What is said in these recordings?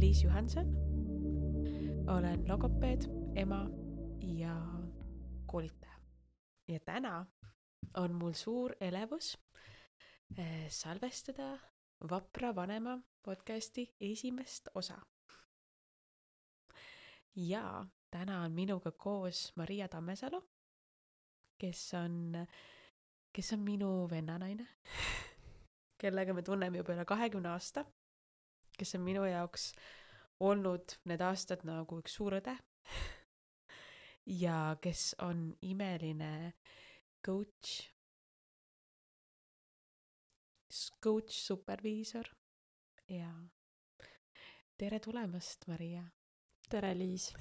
Liis Johanson, olen logopeed, ema ja koolitaja. Ja täna on mul suur elevus salvestada Vapra vanema podcasti esimest osa. Ja täna on minuga koos Maria Tammesalu, kes on minu vennanaine, kellega me tunneme juba üle 20 aasta, kes on minu jaoks olnud need aastad nagu üks suur õde ja kes on imeline coach, superviisor ja tere tulemast, Maria. Tere, Liis.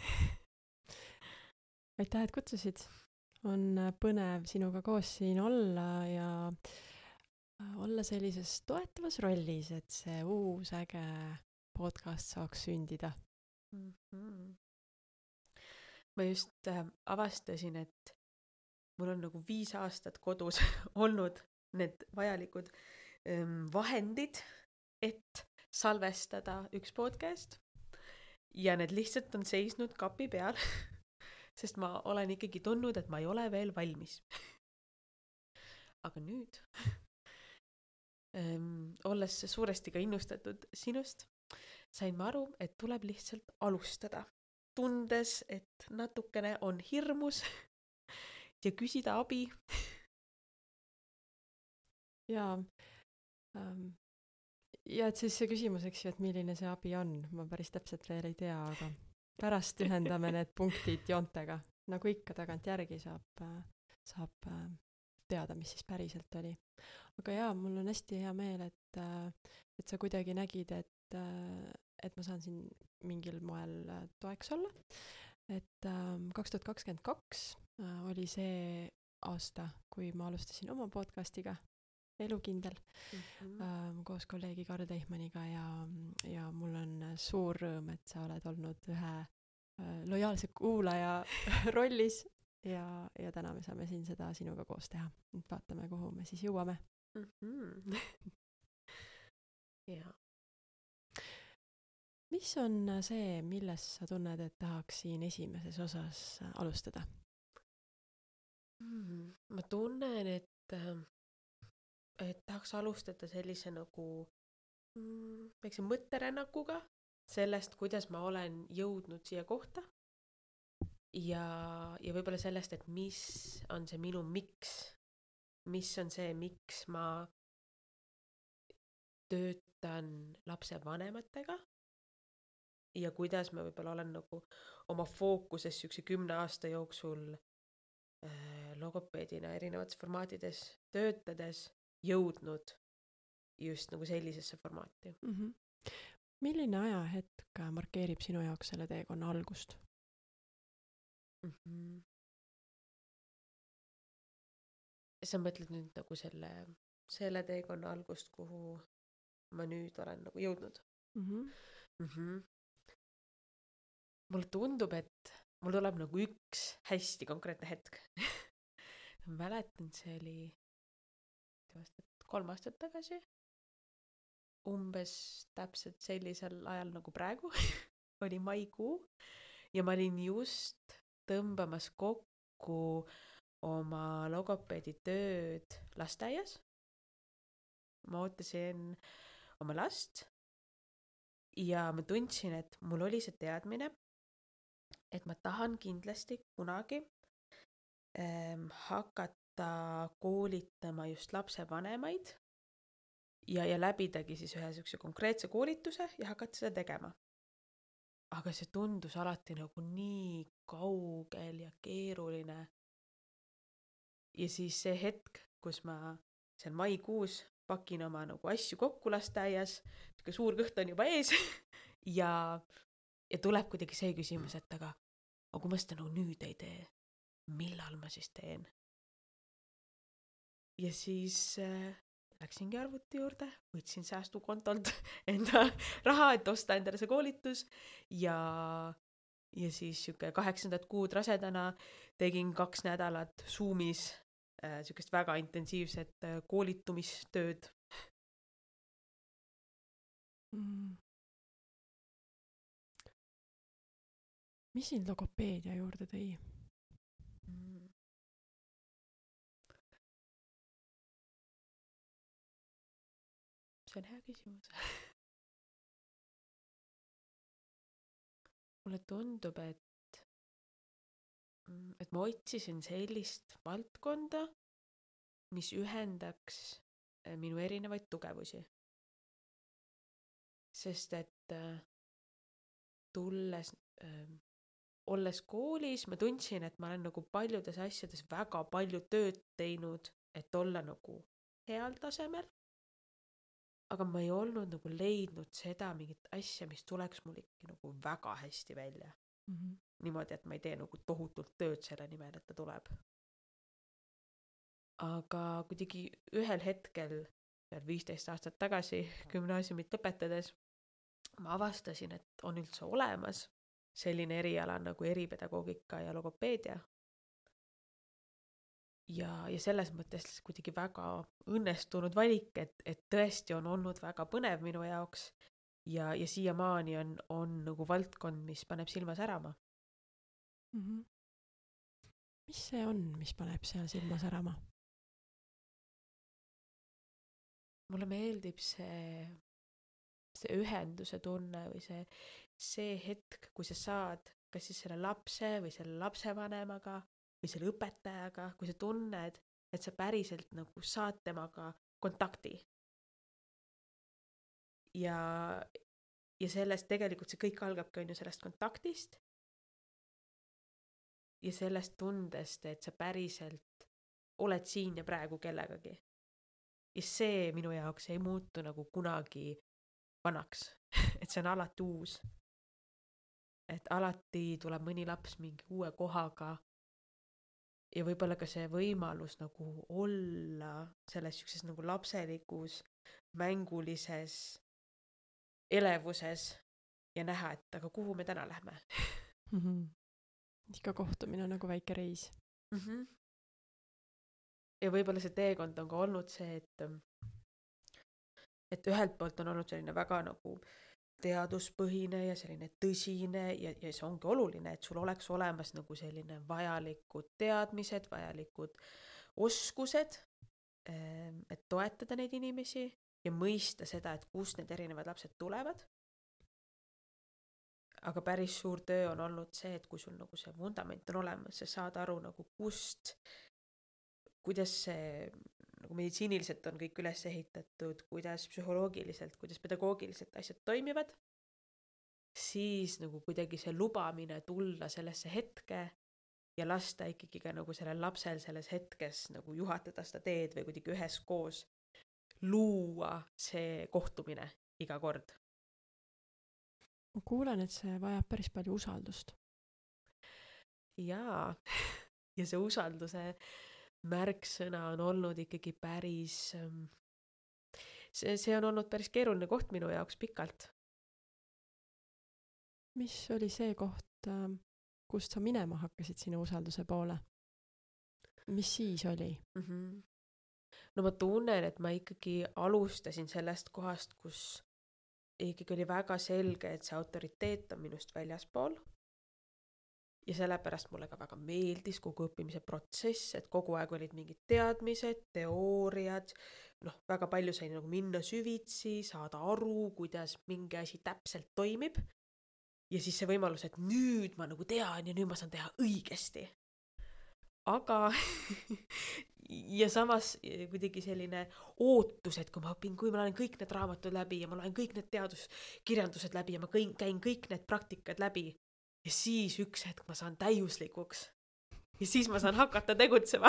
Aitäh, et kutsusid. On põnev sinuga koos siin olla ja olla sellises toetavas rollis, et see uus äge podcast saaks sündida. Mm-hmm. Ma just avastasin, et mul on nagu 5 aastat kodus olnud need vajalikud vahendid, et salvestada üks podcast ja need lihtsalt on seisnud kapi peal, sest ma olen ikkagi tundnud, et ma ei ole veel valmis. Aga nüüd, olles suuresti ka innustatud sinust, sain ma aru, et tuleb lihtsalt alustada, tundes, et natukene on hirmus ja küsida abi. Ja et siis see küsimus, eks ju, et milline see abi on, ma päris täpselt veel ei tea, aga pärast ühendame need punktid joontega. Nagu ikka tagantjärgi saab teada, mis siis päriselt oli. Aga jaa, mul on hästi hea meel, et sa kuidagi nägid, et ma saan siin mingil moel toeks olla. Et 2022 oli see aasta, kui ma alustasin oma podcastiga Elukindel koos kolleegi Karl Teihmaniga ja mul on suur rõõm, et sa oled olnud ühe lojaalse kuulaja rollis ja täna me saame siin seda sinuga koos teha. Nüüd vaatame, kuhu me siis jõuame. Ja. Mis on see, milles sa tunned, et tahaks siin esimeses osas alustada? Ma tunnen, et tahaks alustada sellise nagu väikse mõtterännakuga sellest, kuidas ma olen jõudnud siia kohta ja võib-olla sellest, et mis on see minu miks, mis on see, miks ma töötan lapsevanematega ja kuidas ma võib-olla olen nagu oma fookuses sükse 10 aasta jooksul logopeedina erinevates formaatides töötades jõudnud just nagu sellisesse formaati. Milline ajahetk markeerib sinu jaoks selle teekonna algust? Sa mõtled nüüd nagu selle teekonna algust, kuhu ma nüüd olen nagu jõudnud? Mulle tundub, et mul tuleb nagu üks hästi konkreetne hetk. Mäletan, see oli 3 aastat tagasi, umbes täpselt sellisel ajal nagu praegu, oli maikuu ja ma olin just tõmbamas kokku oma logopeedi tööd lasteaias. Ma ootasin oma last ja ma tundsin, et mul oli see teadmine, et ma tahan kindlasti kunagi hakata koolitama just lapsevanemaid ja läbidagi siis ühe sükse konkreetse koolituse ja hakata seda tegema. Aga see tundus alati nagu nii kaugel ja keeruline. Ja siis see hetk, kus ma seal maikuus pakin oma nagu asju kokku lasteaias, suur kõht on juba ees ja tuleb kuidagi see küsimus, et aga kui ma seda nagu nüüd ei tee, millal ma siis teen? Ja siis läksingi arvuti juurde, võtsin säästukontolt enda raha, et osta endale see koolitus ja siis 8. kuud rasedana tegin 2 nädalat Zoomis sükest väga intensiivset koolitumistööd. mis sind logopeedia juurde tõi? See on hea küsimus. Mulle tundub, et ma otsisin sellist valdkonda, mis ühendaks minu erinevaid tugevusi. Sest et olles koolis, ma tundsin, et ma olen nagu paljudes asjades väga palju tööd teinud, et olla nagu heal tasemel. Aga ma ei olnud nagu leidnud seda mingit asja, mis tuleks mul ikka nagu väga hästi välja. Niimoodi, et ma ei tee nagu tohutult tööd selle nimel, et ta tuleb. Aga kuidagi ühel hetkel, 15 aastat tagasi gümnaasiumit lõpetades, ma avastasin, et on üldse olemas selline eriala nagu eripedagoogika ja logopeedia. Ja selles mõttes kuidagi väga õnnestunud valik, et tõesti on olnud väga põnev minu jaoks ja siiamaani on nagu valdkond, mis paneb silma särama. Mis see on, mis paneb seal silma särama? Mulle meeldib see ühenduse tunne või see hetk, kui sa saad kas siis selle lapse või selle lapsevanemaga või selle õpetajaga, kui sa tunned, et sa päriselt nagu saad temaga kontakti. Ja sellest tegelikult see kõik algabki on ju sellest kontaktist ja sellest tundest, et sa päriselt oled siin ja praegu kellegagi. Ja see minu jaoks ei muutu nagu kunagi vanaks, et see on alati uus. Et alati tuleb mõni laps mingi uue kohaga ja võib-olla ka see võimalus nagu olla selles siukses nagu lapselikus, mängulises elevuses ja näha, et aga kuhu me täna lähme. Iga kohtumine on nagu väike reis. Ja võib-olla see teekond on ka olnud see, et ühelt poolt on olnud selline väga nagu teaduspõhine ja selline tõsine ja see ongi oluline, et sul oleks olemas nagu selline vajalikud teadmised, vajalikud oskused, et toetada neid inimesi ja mõista seda, et kust need erinevad lapsed tulevad. Aga päris suur töö on olnud see, et kui sul nagu see vundament on olemas, sa saad aru nagu kuidas see nagu meditsiiniliselt on kõik üles ehitatud, kuidas psühholoogiliselt, kuidas pedagoogiliselt asjad toimivad, siis nagu kuidagi see lubamine tulla sellesse hetke ja lasta ikkagi ka nagu sellel lapsel selles hetkes nagu juhatada seda teed või kuidagi üheskoos luua see kohtumine iga kord. Ma kuulen, et see vajab päris palju usaldust. Jaa, ja see usalduse märksõna on olnud ikkagi päris, see on olnud päris keeruline koht minu jaoks pikalt. Mis oli see koht, kust sa minema hakkasid sinu usalduse poole? Mis siis oli? No ma tunnen, et ma ikkagi alustasin sellest kohast, kus ikkagi oli väga selge, et see autoriteet on minust väljaspool. Ja sellepärast mulle ka väga meeldis kogu õppimise protsess, et kogu aeg olid mingid teadmised, teooriad, väga palju sai nagu minna süvitsi, saada aru, kuidas mingi asi täpselt toimib. Ja siis see võimalus, et nüüd ma nagu tean ja nüüd ma saan teha õigesti. Aga ja samas kuidagi selline ootus, et kui ma olen kõik need raamatud läbi ja ma loen kõik need teaduskirjandused läbi ja ma käin kõik need praktikad läbi. Ja siis üks hetk ma saan täiuslikuks. Ja siis ma saan hakata tegutsema.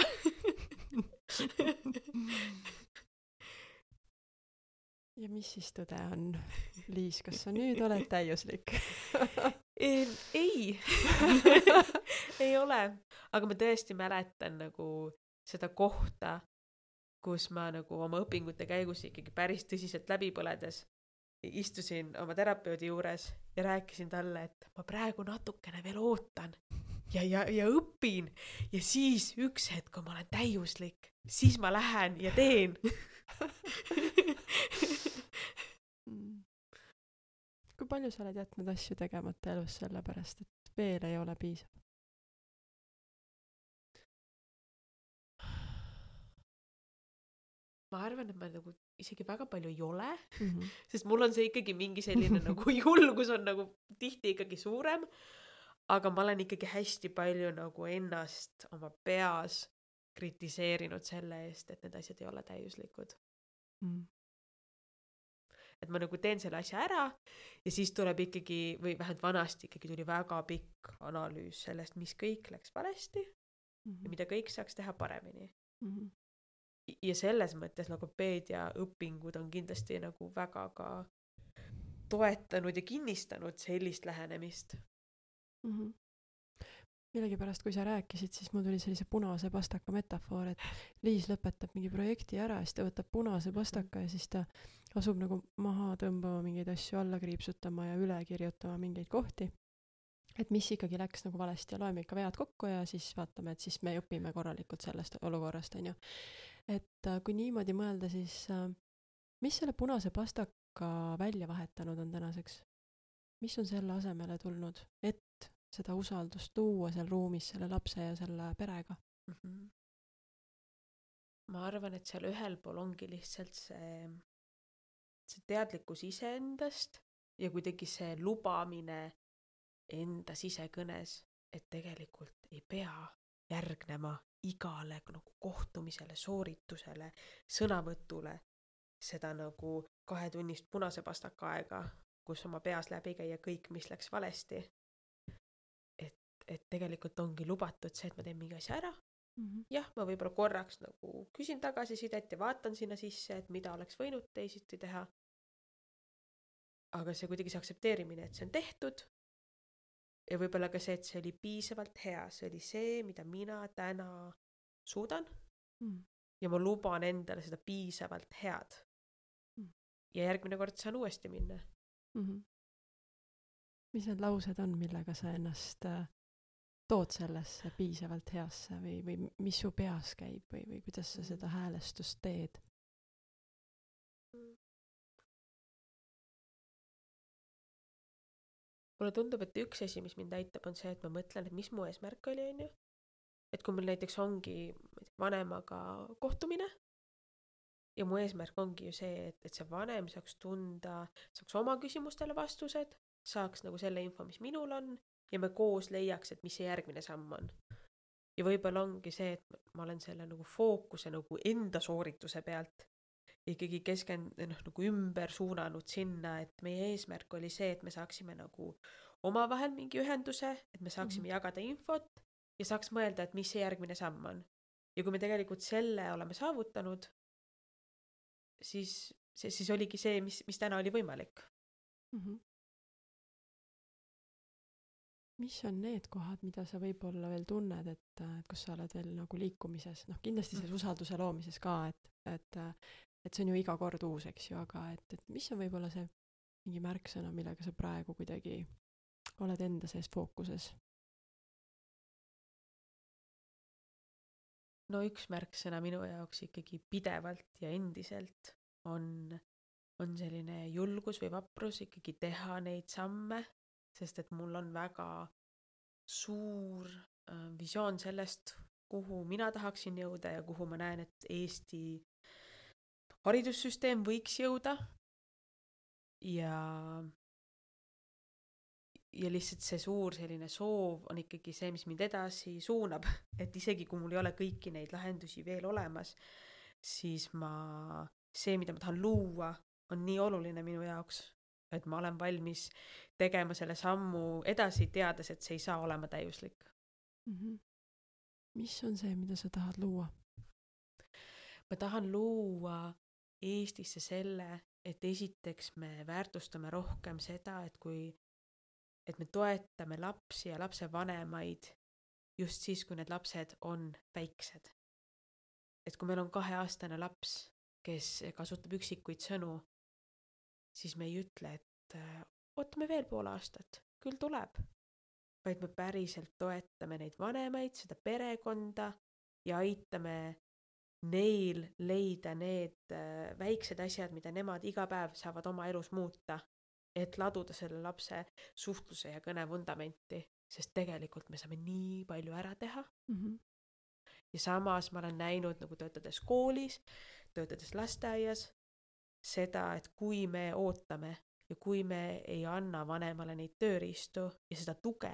Ja mis siis tõde on? Liis, kas sa nüüd oled täiuslik? Ei. Ei ole. Aga ma tõesti mäletan nagu seda kohta, kus ma nagu oma õpingute käigus ikkagi päris tõsiselt läbi põledes istusin oma terapeudi juures ja rääkisin talle, et ma praegu natukene veel ootan ja õpin ja siis üks hetk, kui ma olen täiuslik, siis ma lähen ja teen. Kui palju sa oled jätnud asju tegemata elus sellepärast, et veel ei ole piisav? Ma arvan, et ma nagu isegi väga palju ei ole, Mhm. sest mul on see ikkagi mingi selline nagu julgus on nagu tihti ikkagi suurem, aga ma olen ikkagi hästi palju nagu ennast oma peas kritiseerinud selle eest, et need asjad ei ole täiuslikud. Mm. Et ma nagu teen selle asja ära ja siis tuleb ikkagi, või vähemalt vanasti ikkagi tuli väga pikk analüüs sellest, mis kõik läks valesti ja Mhm. mida kõik saaks teha paremini. Mhm. Ja selles mõttes logopeedia õpingud on kindlasti nagu väga ka toetanud ja kinnistanud sellist lähenemist. Mhm. Millegipärast, kui sa rääkisid, siis mul tuli sellise punase pastaka metafoor, et Liis lõpetab mingi projekti ära ja siis ta võtab punase pastaka ja siis ta asub nagu maha tõmbama mingeid asju, alla kriipsutama ja üle kirjutama mingeid kohti. Et mis ikkagi läks nagu valesti ja loeme ikka vead kokku ja siis vaatame, et siis me õpime korralikult sellest olukorrast, on ju. Et kui niimoodi mõelda, siis mis selle punase pastaka välja vahetanud on tänaseks? Mis on selle asemele tulnud, et seda usaldust luua seal ruumis selle lapse ja selle perega? Ma arvan, et seal ühel pool ongi lihtsalt see teadlikkus iseendast ja kuidagi see lubamine enda sisekõnes, et tegelikult ei pea järgnema igale nagu kohtumisele, sooritusele, sõnavõtule seda nagu 2-tunnist punase pastaka aega, kus oma peas läbi käia kõik, mis läks valesti. Et tegelikult ongi lubatud see, et ma teen mingi asja ära. Jah, ma võib-olla korraks nagu küsin tagasisidet ja vaatan sinna sisse, et mida oleks võinud teisiti teha. Aga see kuidagi see aktsepteerimine, et see on tehtud ja võib-olla ka see, et see oli piisavalt hea, see oli see, mida mina täna suudan ja ma luban endale seda piisavalt head. Ja järgmine kord saan uuesti minna. Mis need laused on, millega sa ennast tood sellesse piisavalt heasse või mis su peas käib või kuidas sa seda häälestust teed? Mulle tundub, et üks asi, mis mind aitab, on see, et ma mõtlen, et mis mu eesmärk oli, on ju. Et kui mul näiteks ongi vanemaga kohtumine ja mu eesmärk ongi ju see, et see vanem saaks tunda, saaks oma küsimustele vastused, saaks nagu selle info, mis minul on ja me koos leiaks, et mis see järgmine samm on. Ja võib-olla ongi see, et ma olen selle nagu fookuse nagu enda soorituse pealt ikkagi nagu ümber suunanud sinna, et meie eesmärk oli see, et me saaksime nagu omavahel mingi ühenduse, et me saaksime jagada infot ja saaks mõelda, et mis see järgmine samm on. Ja kui me tegelikult selle oleme saavutanud, siis oligi see, mis täna oli võimalik. Mis on need kohad, mida sa võib-olla veel tunned, et kus sa oled veel nagu liikumises? Noh, kindlasti selles usalduse loomises ka, et see on ju iga kord uus, eks ju, aga et mis on võib-olla see mingi märksõna, millega sa praegu kuidagi oled enda sees fookuses? No üks märksõna minu jaoks ikkagi pidevalt ja endiselt on selline julgus või vaprus ikkagi teha neid samme, sest et mul on väga suur visioon sellest, kuhu mina tahaksin jõuda ja kuhu ma näen, et Eesti haridussüsteem võiks jõuda. Ja lihtsalt see suur selline soov on ikkagi see, mis mind edasi suunab, et isegi kui mul ei ole kõiki neid lahendusi veel olemas, siis see, mida ma tahan luua, on nii oluline minu jaoks, et ma olen valmis tegema selle sammu edasi, teades, et see ei saa olema täiuslik. Mis on see, mida sa tahad luua? Ma tahan luua Eestisse selle, et esiteks me väärtustame rohkem seda, et me toetame lapsi ja lapsevanemaid just siis, kui need lapsed on väiksed. Et kui meil on 2-aastane laps, kes kasutab üksikuid sõnu, siis me ei ütle, et ootame veel pool aastat, küll tuleb. Vaid me päriselt toetame neid vanemaid, seda perekonda ja aitame neil leida need väiksed asjad, mida nemad iga päev saavad oma elus muuta. et laduda selle lapse suhtluse ja kõne vundamenti, sest tegelikult me saame nii palju ära teha. Ja samas ma olen näinud nagu töötades koolis, töötades lasteaias, seda, et kui me ootame ja kui me ei anna vanemale neid tööriistu ja seda tuge,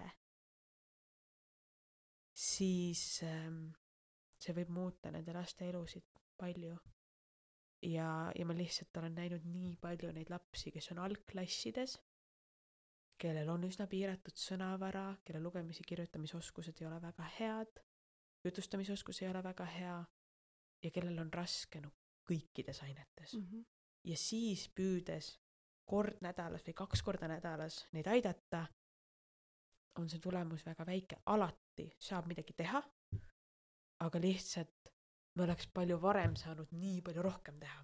siis see võib muuta nende laste elusid palju. Ja ma lihtsalt olen näinud nii palju neid lapsi, kes on algklassides, kellel on üsna piiratud sõnavara, kelle lugemise kirjutamisoskused ei ole väga head, jutustamisoskus ei ole väga hea ja kellel on raske kõikides ainetes. Ja siis püüdes kord nädalas või 2 korda nädalas neid aidata, on see tulemus väga väike. Alati saab midagi teha, aga lihtsalt me oleks palju varem saanud nii palju rohkem teha.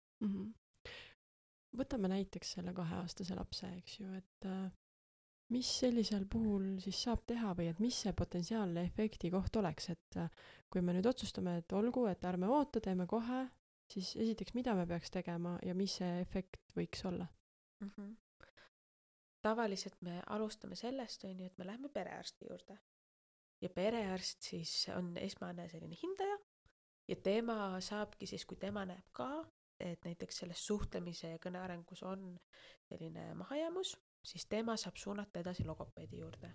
Võtame näiteks selle 2-aastase lapse, eks ju, et mis sellisel puhul siis saab teha või et mis see potentsiaalne efekti koht oleks, et kui me nüüd otsustame, et olgu, et ärme oota, teeme kohe, siis esiteks, mida me peaks tegema ja mis see efekt võiks olla? Tavaliselt me alustame sellest, et me läheme perearsti juurde. Ja perearst siis on esmane selline hindaja ja tema saabki siis, kui tema näeb ka, et näiteks selles suhtlemise ja kõnearengus on selline mahajäämus, siis tema saab suunata edasi logopeedi juurde.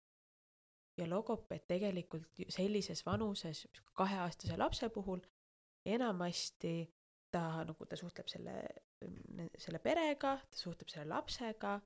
Ja logopeed tegelikult sellises vanuses 2-aastase lapse puhul enamasti ta suhtleb selle perega, ta suhtleb selle lapsega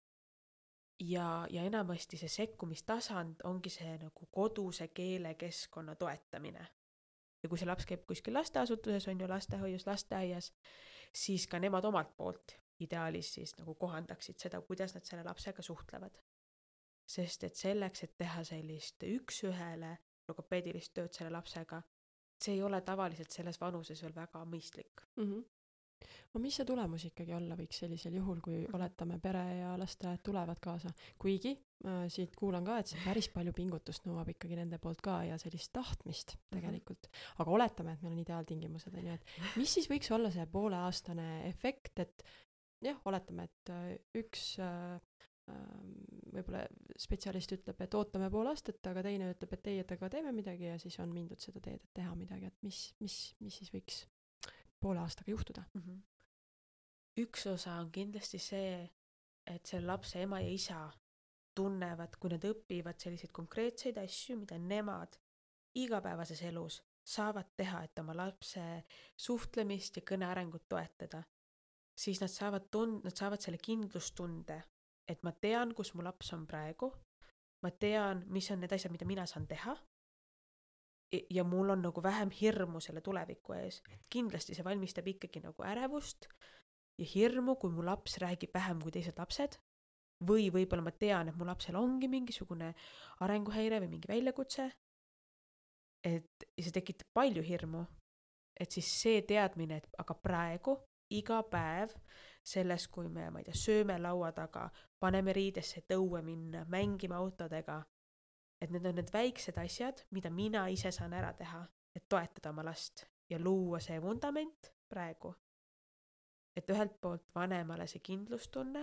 ja enamasti see sekkumistasand ongi see koduse keelekeskkonna toetamine. Ja kui see laps käib kuskil lasteasutuses, on ju lastehoius, lasteaias, siis ka nemad omalt poolt ideaalis siis kohandaksid seda, kuidas nad selle lapsega suhtlevad. Sest et selleks, et teha sellist 1-1 logopeedilist tööd selle lapsega, see ei ole tavaliselt selles vanuses veel väga mõistlik. No mis see tulemus ikkagi olla võiks sellisel juhul, kui oletame pere ja lasteaiad tulevad kaasa? Kuigi siit kuulan ka, et see päris palju pingutust nõuab ikkagi nende poolt ka ja sellist tahtmist tegelikult. Aga oletame, et meil on ideaaltingimused, et mis siis võiks olla see 1,5-aastane efekt, et jah, oletame, et üks võib-olla spetsialist ütleb, et ootame 1,5 aastat, aga teine ütleb, et ei, et aga teeme midagi ja siis on mindud seda teed, et teha midagi, et mis siis võiks 1,5 aastaga juhtuda? Üks osa on kindlasti see, et selle lapse ema ja isa tunnevad, kui nad õpivad selliseid konkreetseid asju, mida nemad igapäevases elus saavad teha, et oma lapse suhtlemist ja kõnearengut toetada, siis nad saavad selle kindlustunde, et ma tean, kus mu laps on praegu, ma tean, mis on need asjad, mida mina saan teha ja mul on vähem hirmu selle tuleviku ees. Kindlasti see valmistab ikkagi ärevust ja hirmu, kui mu laps räägib vähem kui teised lapsed või võib-olla ma tean, et mu lapsel ongi mingisugune arenguhäire või mingi väljakutse, et see tekitab palju hirmu, et siis see teadmine, et aga praegu iga päev selles, kui me, ma ei tea, sööme laua taga, paneme riidesse, et õue minna, mängime autodega, et need on need väiksed asjad, mida mina ise saan ära teha, et toetada oma last ja luua see vundament praegu. Et ühelt poolt vanemale see kindlustunne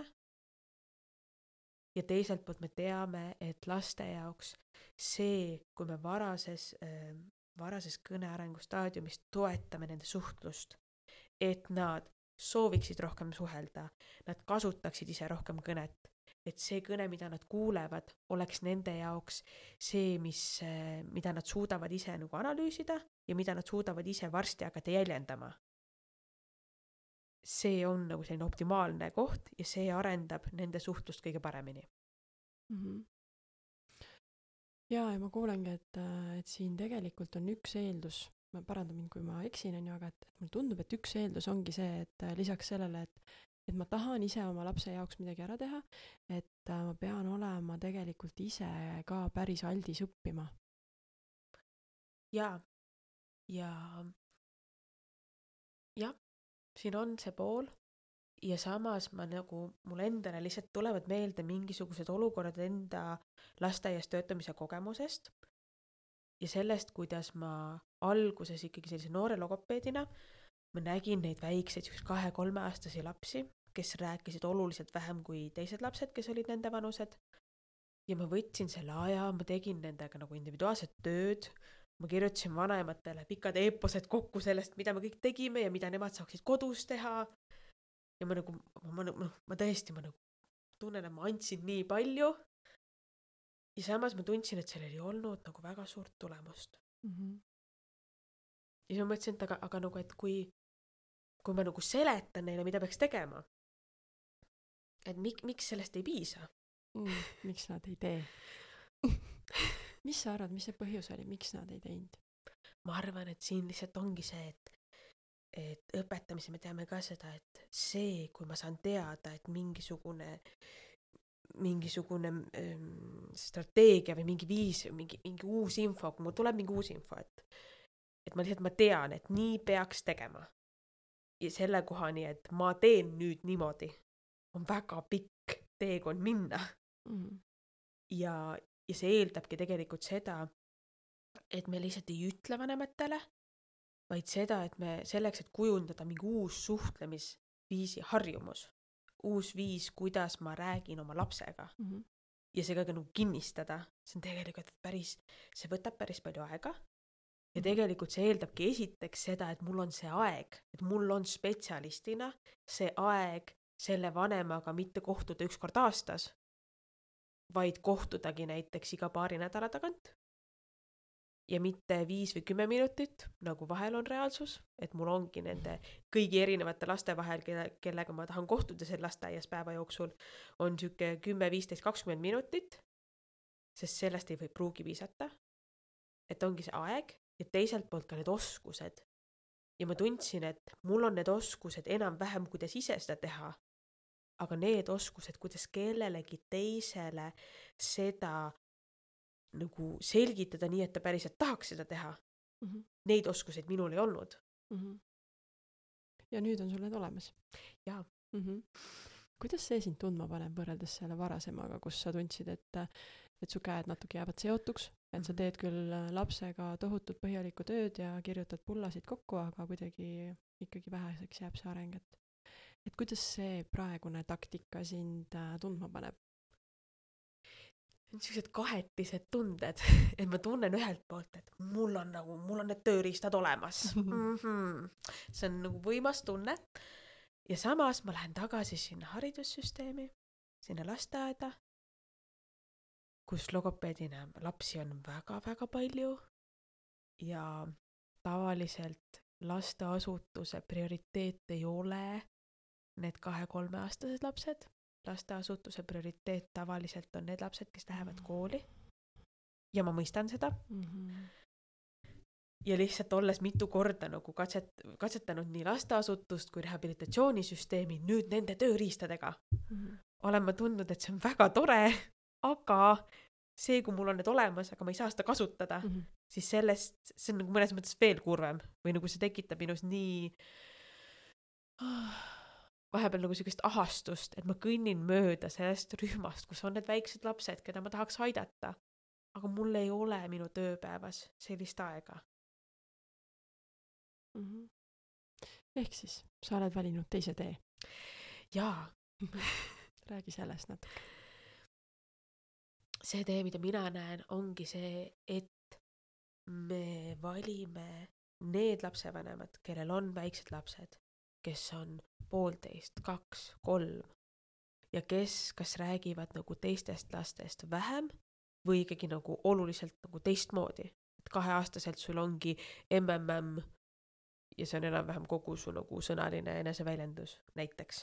ja teiselt poolt me teame, et laste jaoks see, kui me varases kõnearengu staadiumis toetame nende suhtlust, et nad sooviksid rohkem suhelda, nad kasutaksid ise rohkem kõnet, et see kõne, mida nad kuulevad, oleks nende jaoks see, mida nad suudavad ise analüüsida ja mida nad suudavad ise varsti hakata jäljendama. See on selline optimaalne koht ja see arendab nende suhtlust kõige paremini. Ja ma kuulengi, et siin tegelikult on üks eeldus, ma parandan mind, kui ma eksin, aga et mulle tundub, et üks eeldus ongi see, et lisaks sellele, et ma tahan ise oma lapse jaoks midagi ära teha, et ma pean olema tegelikult ise ka päris aldis õppima. Ja siin on see pool ja samas mul endale lihtsalt tulevad meelde mingisugused olukorrad enda lasteaias töötamise kogemusest ja sellest, kuidas ma alguses ikkagi sellise noore logopeedina, ma nägin neid väikseid 2-3-aastasi lapsi, kes rääkisid oluliselt vähem kui teised lapsed, kes olid nende vanused. Ja ma võtsin selle aja, ma tegin nendega nagu individuaalset tööd, ma kirjutasin vanematele pikad eeposed kokku sellest, mida me kõik tegime ja mida nemad saaksid kodus teha. Ja ma tõesti tunnen, et ma andsin nii palju. Ja samas ma tundsin, et sellel ei olnud nagu väga suurt tulemust. Ja siis ma mõtlesin, et aga nagu, et kui ma nagu seletan neile, mida peaks tegema, et miks sellest ei piisa? Miks nad ei tee? Mis sa arvad, mis see põhjus oli, miks nad ei teinud? Ma arvan, et siin lihtsalt ongi see, et õpetamise me teame ka seda, et see, kui ma saan teada, et mingisugune strateegia või mingi viis, mingi uus info, kui mul tuleb mingi uus info, et ma tean, et nii peaks tegema. Ja selle kohani, et ma teen nüüd niimoodi, on väga pikk teekond minna. Ja see eeldabki tegelikult seda, et me lihtsalt ei ütle vanematele, vaid seda, et me selleks, et kujundada mingi uus suhtlemisviisi harjumus, uus viis, kuidas ma räägin oma lapsega ja see ka nagu kinnistada, see on tegelikult see võtab päris palju aega ja tegelikult see eeldabki esiteks seda, et mul on see aeg, et mul on spetsialistina see aeg selle vanemaga mitte kohtuda 1 kord aastas, vaid kohtudagi näiteks iga paari nädala tagant ja mitte 5 või 10 minutit, nagu vahel on reaalsus, et mul ongi nende kõigi erinevate laste vahel, kellega ma tahan kohtuda selle lasteaias päeva jooksul, on siuke 10, 15, 20 minutit, sest sellest ei või pruugi piisata, et ongi see aeg ja teiselt poolt ka need oskused. Ja ma tundsin, et mul on need oskused enam-vähem, kuidas ise seda teha, aga need oskused, kuidas kellelegi teisele seda nagu selgitada nii, et ta päriselt tahaks seda teha. Neid oskuseid minul ei olnud. Ja nüüd on sul need olemas? Jaa. Kuidas see sind tundma paneb võrreldes selle varasemaga, kus sa tundsid, et su käed natuke jäävad seotuks, et sa teed küll lapsega tohutult põhjalikku tööd ja kirjutad pullasid kokku, aga kuidagi ikkagi väheseks jääb see areng, et kuidas see praegune taktika sind tundma paneb? Sellised kahetised tunded, et ma tunnen ühelt poolt, et mul on need tööriistad olemas. See on nagu võimas tunne. Ja samas ma lähen tagasi sinna haridussüsteemi, sinna lasteaeda, kus logopeedina lapsi on väga-väga palju ja tavaliselt lasteasutuse prioriteet ei ole need 2-3 aastased lapsed. Lasteasutuse prioriteet tavaliselt on need lapsed, kes lähevad kooli. Ja ma mõistan seda. Ja lihtsalt olles mitu korda nagu katsetanud nii lasteasutust kui rehabilitatsioonisüsteemi nüüd nende tööriistadega. Olen ma tundnud, et see on väga tore, aga see, kui mul on need olemas, aga ma ei saa seda kasutada, siis sellest, see on nagu mõnes mõttes veel kurvem või nagu see tekitab minus nii vahepeal nagu sellist ahastust, et ma kõnnin mööda sellest rühmast, kus on need väiksed lapsed, keda ma tahaks aidata, aga mul ei ole minu tööpäevas sellist aega. Ehk siis, sa oled valinud teise tee? Jaa. Räägi sellest natuke. See tee, mida mina näen, ongi see, et me valime need lapsevanemad, kellel on väiksed lapsed, kes on 1,5, 2, 3 ja kes kas räägivad nagu teistest lastest vähem või ikkagi nagu oluliselt nagu teistmoodi. Et 2-aastaselt sul ongi MMM ja see on enam-vähem kogu su nagu sõnaline eneseväljendus näiteks.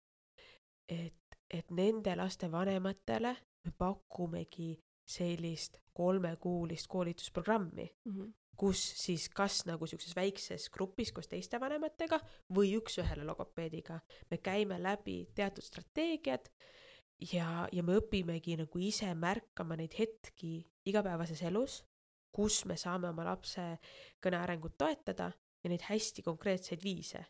Et nende laste vanematele me pakumegi sellist 3-kuulist koolitusprogrammi, kus siis kas nagu sellises väikses grupis koos teiste vanematega või 1-1 logopeediga. Me käime läbi teatud strateegiad ja me õpimegi nagu ise märkama neid hetki igapäevases elus, kus me saame oma lapse kõnearengut toetada ja neid hästi konkreetseid viise.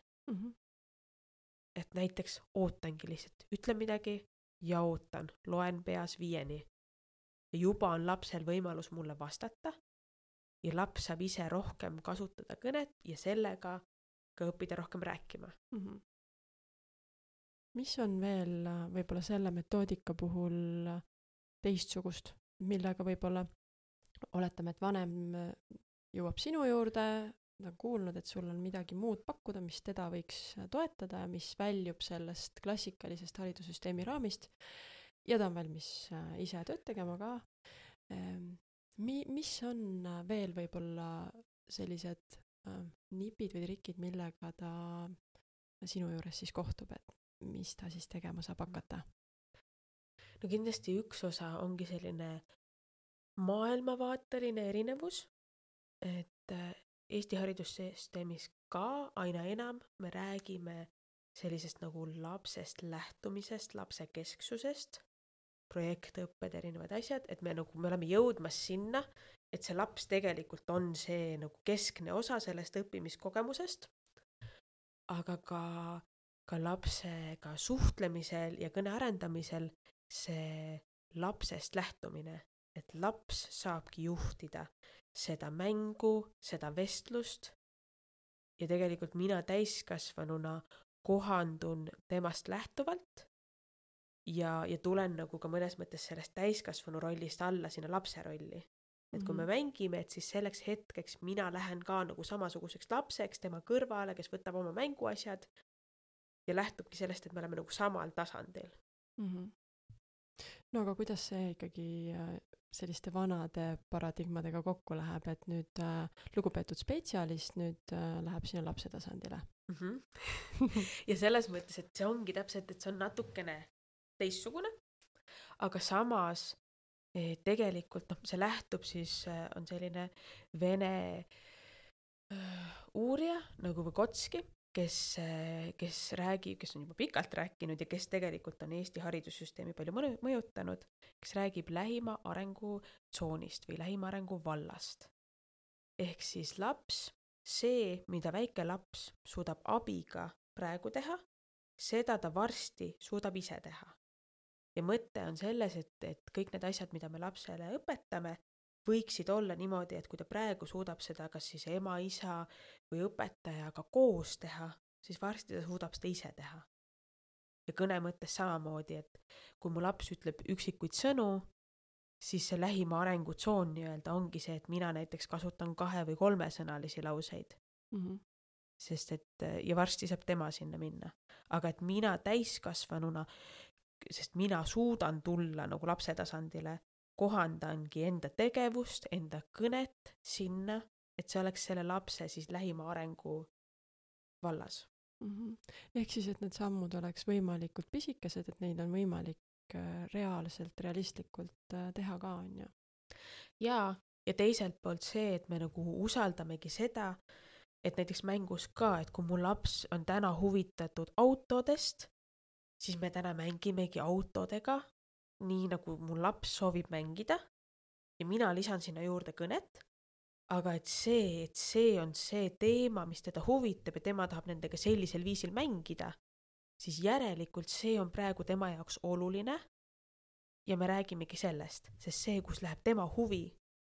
Et näiteks ootangi lihtsalt, ütlen midagi ja ootan, loen peas 5. Ja juba on lapsel võimalus mulle vastata ja laps saab ise rohkem kasutada kõnet ja sellega ka õppida rohkem rääkima. mis on veel võib-olla selle metoodika puhul teistsugust, millega võib-olla oletame, et vanem jõuab sinu juurde, ta on kuulnud, et sul on midagi muud pakkuda, mis teda võiks toetada ja mis väljub sellest klassikalisest haridussüsteemi raamist ja ta on valmis ise tööd tegema ka. Mis on veel võib-olla sellised nipid või trikid, millega ta sinu juures siis kohtub, et mis ta siis tegema saab hakata? No kindlasti üks osa ongi selline maailmavaateline erinevus, et Eesti haridussüsteemis ka aina enam me räägime sellisest nagu lapsest lähtumisest, lapse kesksusest, projektõpped, erinevad asjad, et me oleme jõudmas sinna, et see laps tegelikult on see nagu keskne osa sellest õppimiskogemusest, aga ka lapsega suhtlemisel ja kõne arendamisel see lapsest lähtumine, et laps saabki juhtida seda mängu, seda vestlust ja tegelikult mina täiskasvanuna kohandun temast lähtuvalt ja tulen nagu ka mõnes mõttes sellest täiskasvanu rollist alla sinna lapse rolli. Et kui me mängime, et siis selleks hetkeks mina lähen ka nagu samasuguseks lapseks tema kõrvale, kes võtab oma mänguasjad ja lähtubki sellest, et me oleme nagu samal tasandil. No aga kuidas see ikkagi selliste vanade paradigmadega kokku läheb, et nüüd lugupeetud spetsialist nüüd läheb sinna lapse tasandile? Ja selles mõttes, et see ongi täpselt, et see on natukene teistsugune, aga samas tegelikult see lähtub siis, on selline vene uurija nagu Vygotski, kes räägib, kes on juba pikalt rääkinud ja kes tegelikult on Eesti haridussüsteemi palju mõjutanud, kes räägib lähima arengutsoonist või lähima arengu vallast. Ehk siis laps, see, mida väike laps suudab abiga praegu teha, seda ta varsti suudab ise teha. Ja mõte on selles, et kõik need asjad, mida me lapsele õpetame, võiksid olla niimoodi, et kui ta praegu suudab seda kas siis ema, isa või õpetajaga koos teha, siis varsti ta suudab seda ise teha. Ja kõne mõttes samamoodi, et kui mu laps ütleb üksikuid sõnu, siis see lähima arengutsoon nii-öelda ongi see, et mina näiteks kasutan 2- või 3-sõnalisi lauseid. Sest et, ja varsti saab tema sinna minna. Aga et mina täiskasvanuna, sest mina suudan tulla nagu lapse tasandile, kohandangi enda tegevust, enda kõnet sinna, et see oleks selle lapse siis lähima arengu vallas. Ehk siis, et need sammud oleks võimalikult pisikesed, et neid on võimalik reaalselt, realistlikult teha ka, on ju? Ja teiselt poolt see, et me nagu usaldamegi seda, et näiteks mängus ka, et kui mu laps on täna huvitatud autodest, siis me täna mängimegi autodega, nii nagu mu laps soovib mängida ja mina lisan sinna juurde kõnet, aga et see on see teema, mis teda huvitab ja tema tahab nendega sellisel viisil mängida, siis järelikult see on praegu tema jaoks oluline ja me räägimegi sellest, sest see, kus läheb tema huvi,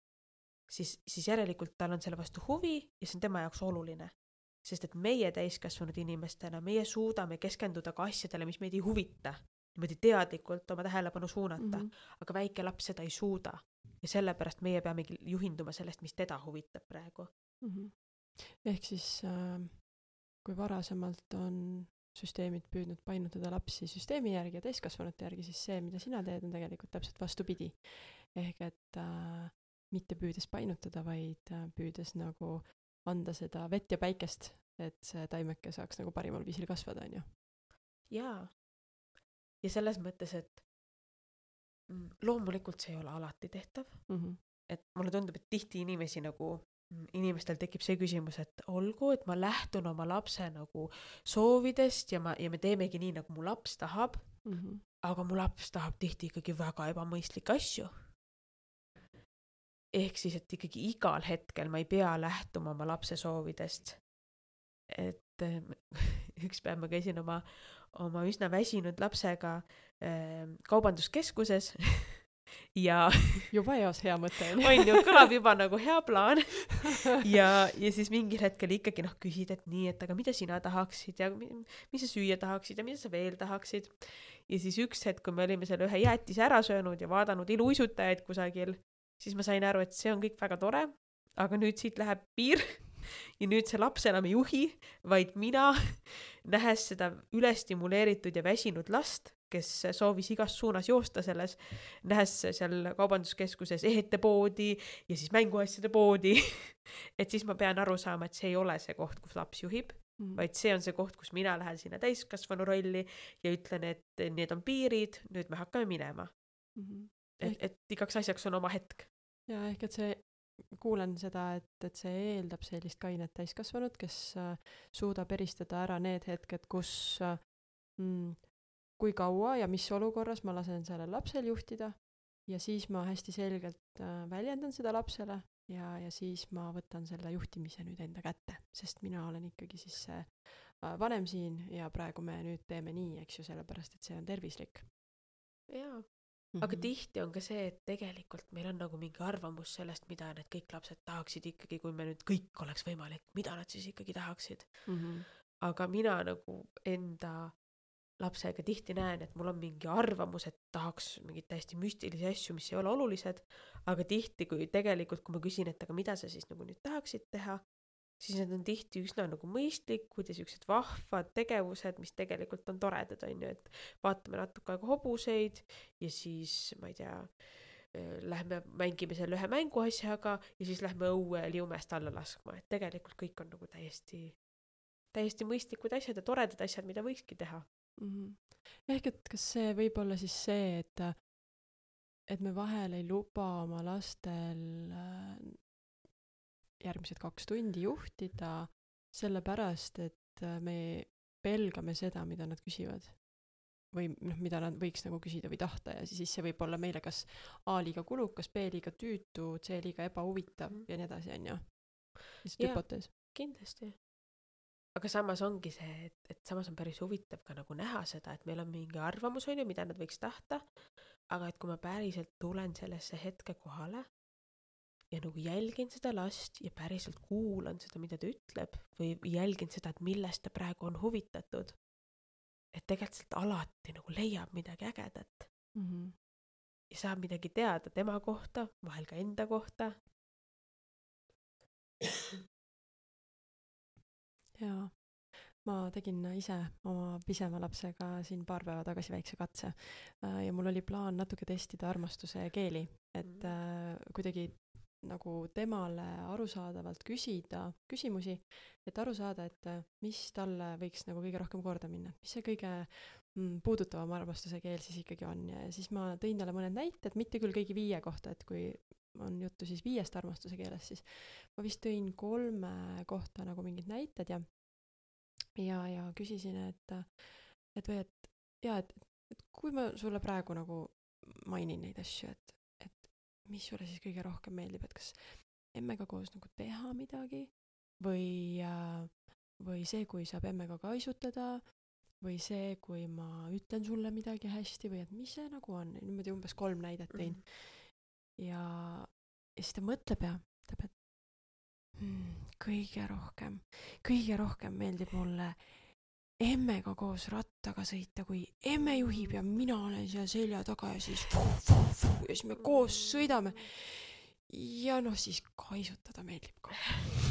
siis järelikult tal on selle vastu huvi ja see on tema jaoks oluline. Sest et meie täiskasvanud inimestena, meie suudame keskenduda ka asjadele, mis meid ei huvita, niimoodi teadlikult oma tähelepanu suunata, aga väike laps seda ei suuda. Ja sellepärast meie peamegi juhinduma sellest, mis teda huvitab praegu. Ehk siis, kui varasemalt on süsteemid püüdnud painutada lapsi süsteemi järgi ja täiskasvanute järgi, siis see, mida sina teed, on tegelikult täpselt vastupidi. Ehk et mitte püüdes painutada, vaid püüdes nagu anda seda vett ja päikest, et see taimeke saaks nagu parimal viisil kasvada, on ju? Jaa. Ja selles mõttes, et loomulikult see ei ole alati tehtav. Et mulle tundub, et tihti inimestel tekib see küsimus, et olgu, et ma lähtun oma lapse nagu soovidest ja me teemegi nii, nagu mu laps tahab, aga mu laps tahab tihti ikkagi väga ebamõistlikke asju. Ehk siis, et ikkagi igal hetkel ma ei pea lähtuma oma lapse soovidest. Et üks päev ma käisin oma üsna väsinud lapsega kaubanduskeskuses ja juba eos hea mõte on. on ju, kõlab juba nagu hea plaan. ja siis mingil hetkel ikkagi küsid, et nii, et aga mida sina tahaksid ja mis sa süüa tahaksid ja mida sa veel tahaksid. Ja siis üks hetk, kui me olime selle ühe jäätise ära söönud ja vaadanud iluuisutajaid kusagil, siis ma sain aru, et see on kõik väga tore, aga nüüd siit läheb piir ja nüüd see laps enam ei juhi, vaid mina, nähes seda ülestimuleeritud ja väsinud last, kes soovis igas suunas joosta selles, nähes seal kaubanduskeskuses ehetepoodi ja siis mänguasjade poodi, et siis ma pean aru saama, et see ei ole see koht, kus laps juhib, vaid see on see koht, kus mina lähen sinna täiskasvanu rolli ja ütlen, et need on piirid, nüüd me hakkame minema. Et igaks asjaks on oma hetk. Ja ehk et see, kuulen seda, et see eeldab sellist kainet täiskasvanut, kes suudab eristada ära need hetked, kus kui kaua ja mis olukorras ma lasen sellel lapsel juhtida ja siis ma hästi selgelt väljendan seda lapsele ja siis ma võtan selle juhtimise nüüd enda kätte, sest mina olen ikkagi siis see vanem siin ja praegu me nüüd teeme nii, eks ju, sellepärast, et see on tervislik. Jaa. Aga tihti on ka see, et tegelikult meil on nagu mingi arvamus sellest, mida need kõik lapsed tahaksid ikkagi, kui me nüüd kõik oleks võimalik, mida nad siis ikkagi tahaksid. Aga mina nagu enda lapsega tihti näen, et mul on mingi arvamus, et tahaks mingit täiesti müstilisi asju, mis ei ole olulised, aga tihti, kui tegelikult, kui ma küsin, et aga mida sa siis nagu nüüd tahaksid teha, siis need on tihti üsna nagu mõistlikud ja sellised vahvad tegevused, mis tegelikult on toredad, on ju, et vaatame natuke aega hobuseid ja siis, ma ei tea, lähme mängime selle ühe mänguasjaga ja siis lähme õue liumest alla laskma, et tegelikult kõik on nagu täiesti mõistlikud asjad ja toredad asjad, mida võikski teha. Ehk et kas see võib olla siis see, et me vahel ei luba oma lastel järgmised 2 tundi juhtida sellepärast, et me pelgame seda, mida nad küsivad või mida nad võiks nagu küsida või tahta ja siis see võib olla meile kas A liiga kulukas, B liiga tüütu, C liiga ebahuvitav ja nii edasi, on ju. Lihtsalt hüpotees. Kindlasti. Aga samas ongi see, et samas on päris huvitav ka nagu näha seda, et meil on mingi arvamus, on ju, mida nad võiks tahta, aga et kui ma päriselt tulen sellesse hetke kohale ja nagu jälgin seda last ja päriselt kuulan seda, mida ta ütleb või jälgin seda, et millest ta praegu on huvitatud, et tegelikult sealt alati nagu leiab midagi ägedat ja saab midagi teada tema kohta, vahel ka enda kohta. Jaa, ma tegin ise oma pisema lapsega siin paar päeva tagasi väikse katse ja mul oli plaan natuke testida armastuse keeli, et kuidagi nagu temale arusaadavalt küsida küsimusi, et aru saada, et mis talle võiks nagu kõige rohkem korda minna, mis see kõige puudutavam armastuse keel siis ikkagi on ja siis ma tõin talle mõned näited, mitte küll kõigi 5 kohta, et kui on juttu siis 5 armastuse keelest, siis ma vist tõin 3 kohta nagu mingid näited ja küsisin, et kui ma sulle praegu nagu mainin neid asju, et mis sulle siis kõige rohkem meeldib, et kas emmega koos nagu teha midagi või see, kui saab emmega kaisutada või see, kui ma ütlen sulle midagi hästi või et mis see nagu on, niimoodi umbes 3 näidet tõin. Ja siis ta mõtleb ja ütleb, et kõige rohkem meeldib mulle emmega koos rattaga sõita, kui emme juhib ja mina olen seal selja taga ja siis ja siis me koos sõidame ja siis kaisutada meeldib ka.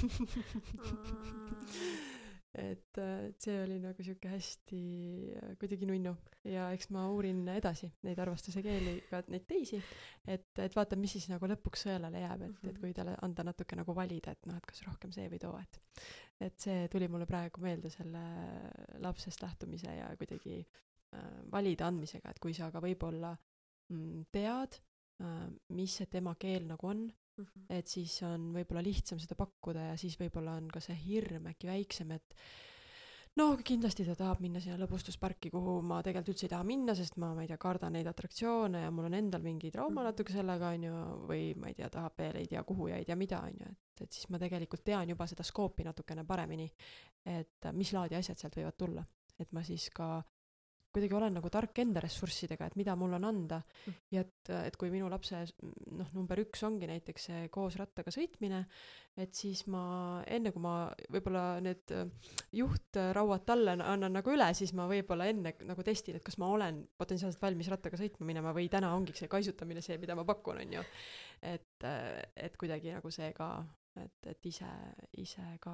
Et see oli nagu siuke hästi kuidagi nunnu ja eks ma uurin edasi neid armastuse keeli ka neid teisi, et vaata, mis siis nagu lõpuks sõelale jääb, et kui talle anda natuke nagu valida, et et kas rohkem see või too, et see tuli mulle praegu meelde selle lapsest lähtumise ja kuidagi valida andmisega, et kui sa ka võib-olla tead, mis see tema keel nagu on, et siis on võib-olla lihtsam seda pakkuda ja siis võib-olla on ka see hirm äkki väiksem, et kindlasti ta tahab minna sinna lõbustusparki, kuhu ma tegelikult üldse ei taha minna, sest ma ei tea, kardan neid atraktsioone ja mul on endal mingi trauma natuke sellega, on ju, või ma ei tea, tahab veel ei tea kuhu ja ei tea mida, on ju, et siis ma tegelikult tean juba seda skoopi natukene paremini, et mis laadi asjad sealt võivad tulla, et ma siis ka kuidagi olen nagu tark enda ressurssidega, et mida mul on anda ja et kui minu lapse number 1 ongi näiteks see koos rattaga sõitmine, et siis ma enne kui ma võib-olla need juhtrauad talle annan nagu üle, siis ma võib-olla enne nagu testin, et kas ma olen potentsiaalselt valmis rattaga sõitma minema või täna ongi see kaisutamine see, mida ma pakun, on ju. Et kuidagi nagu see ka, et ise ka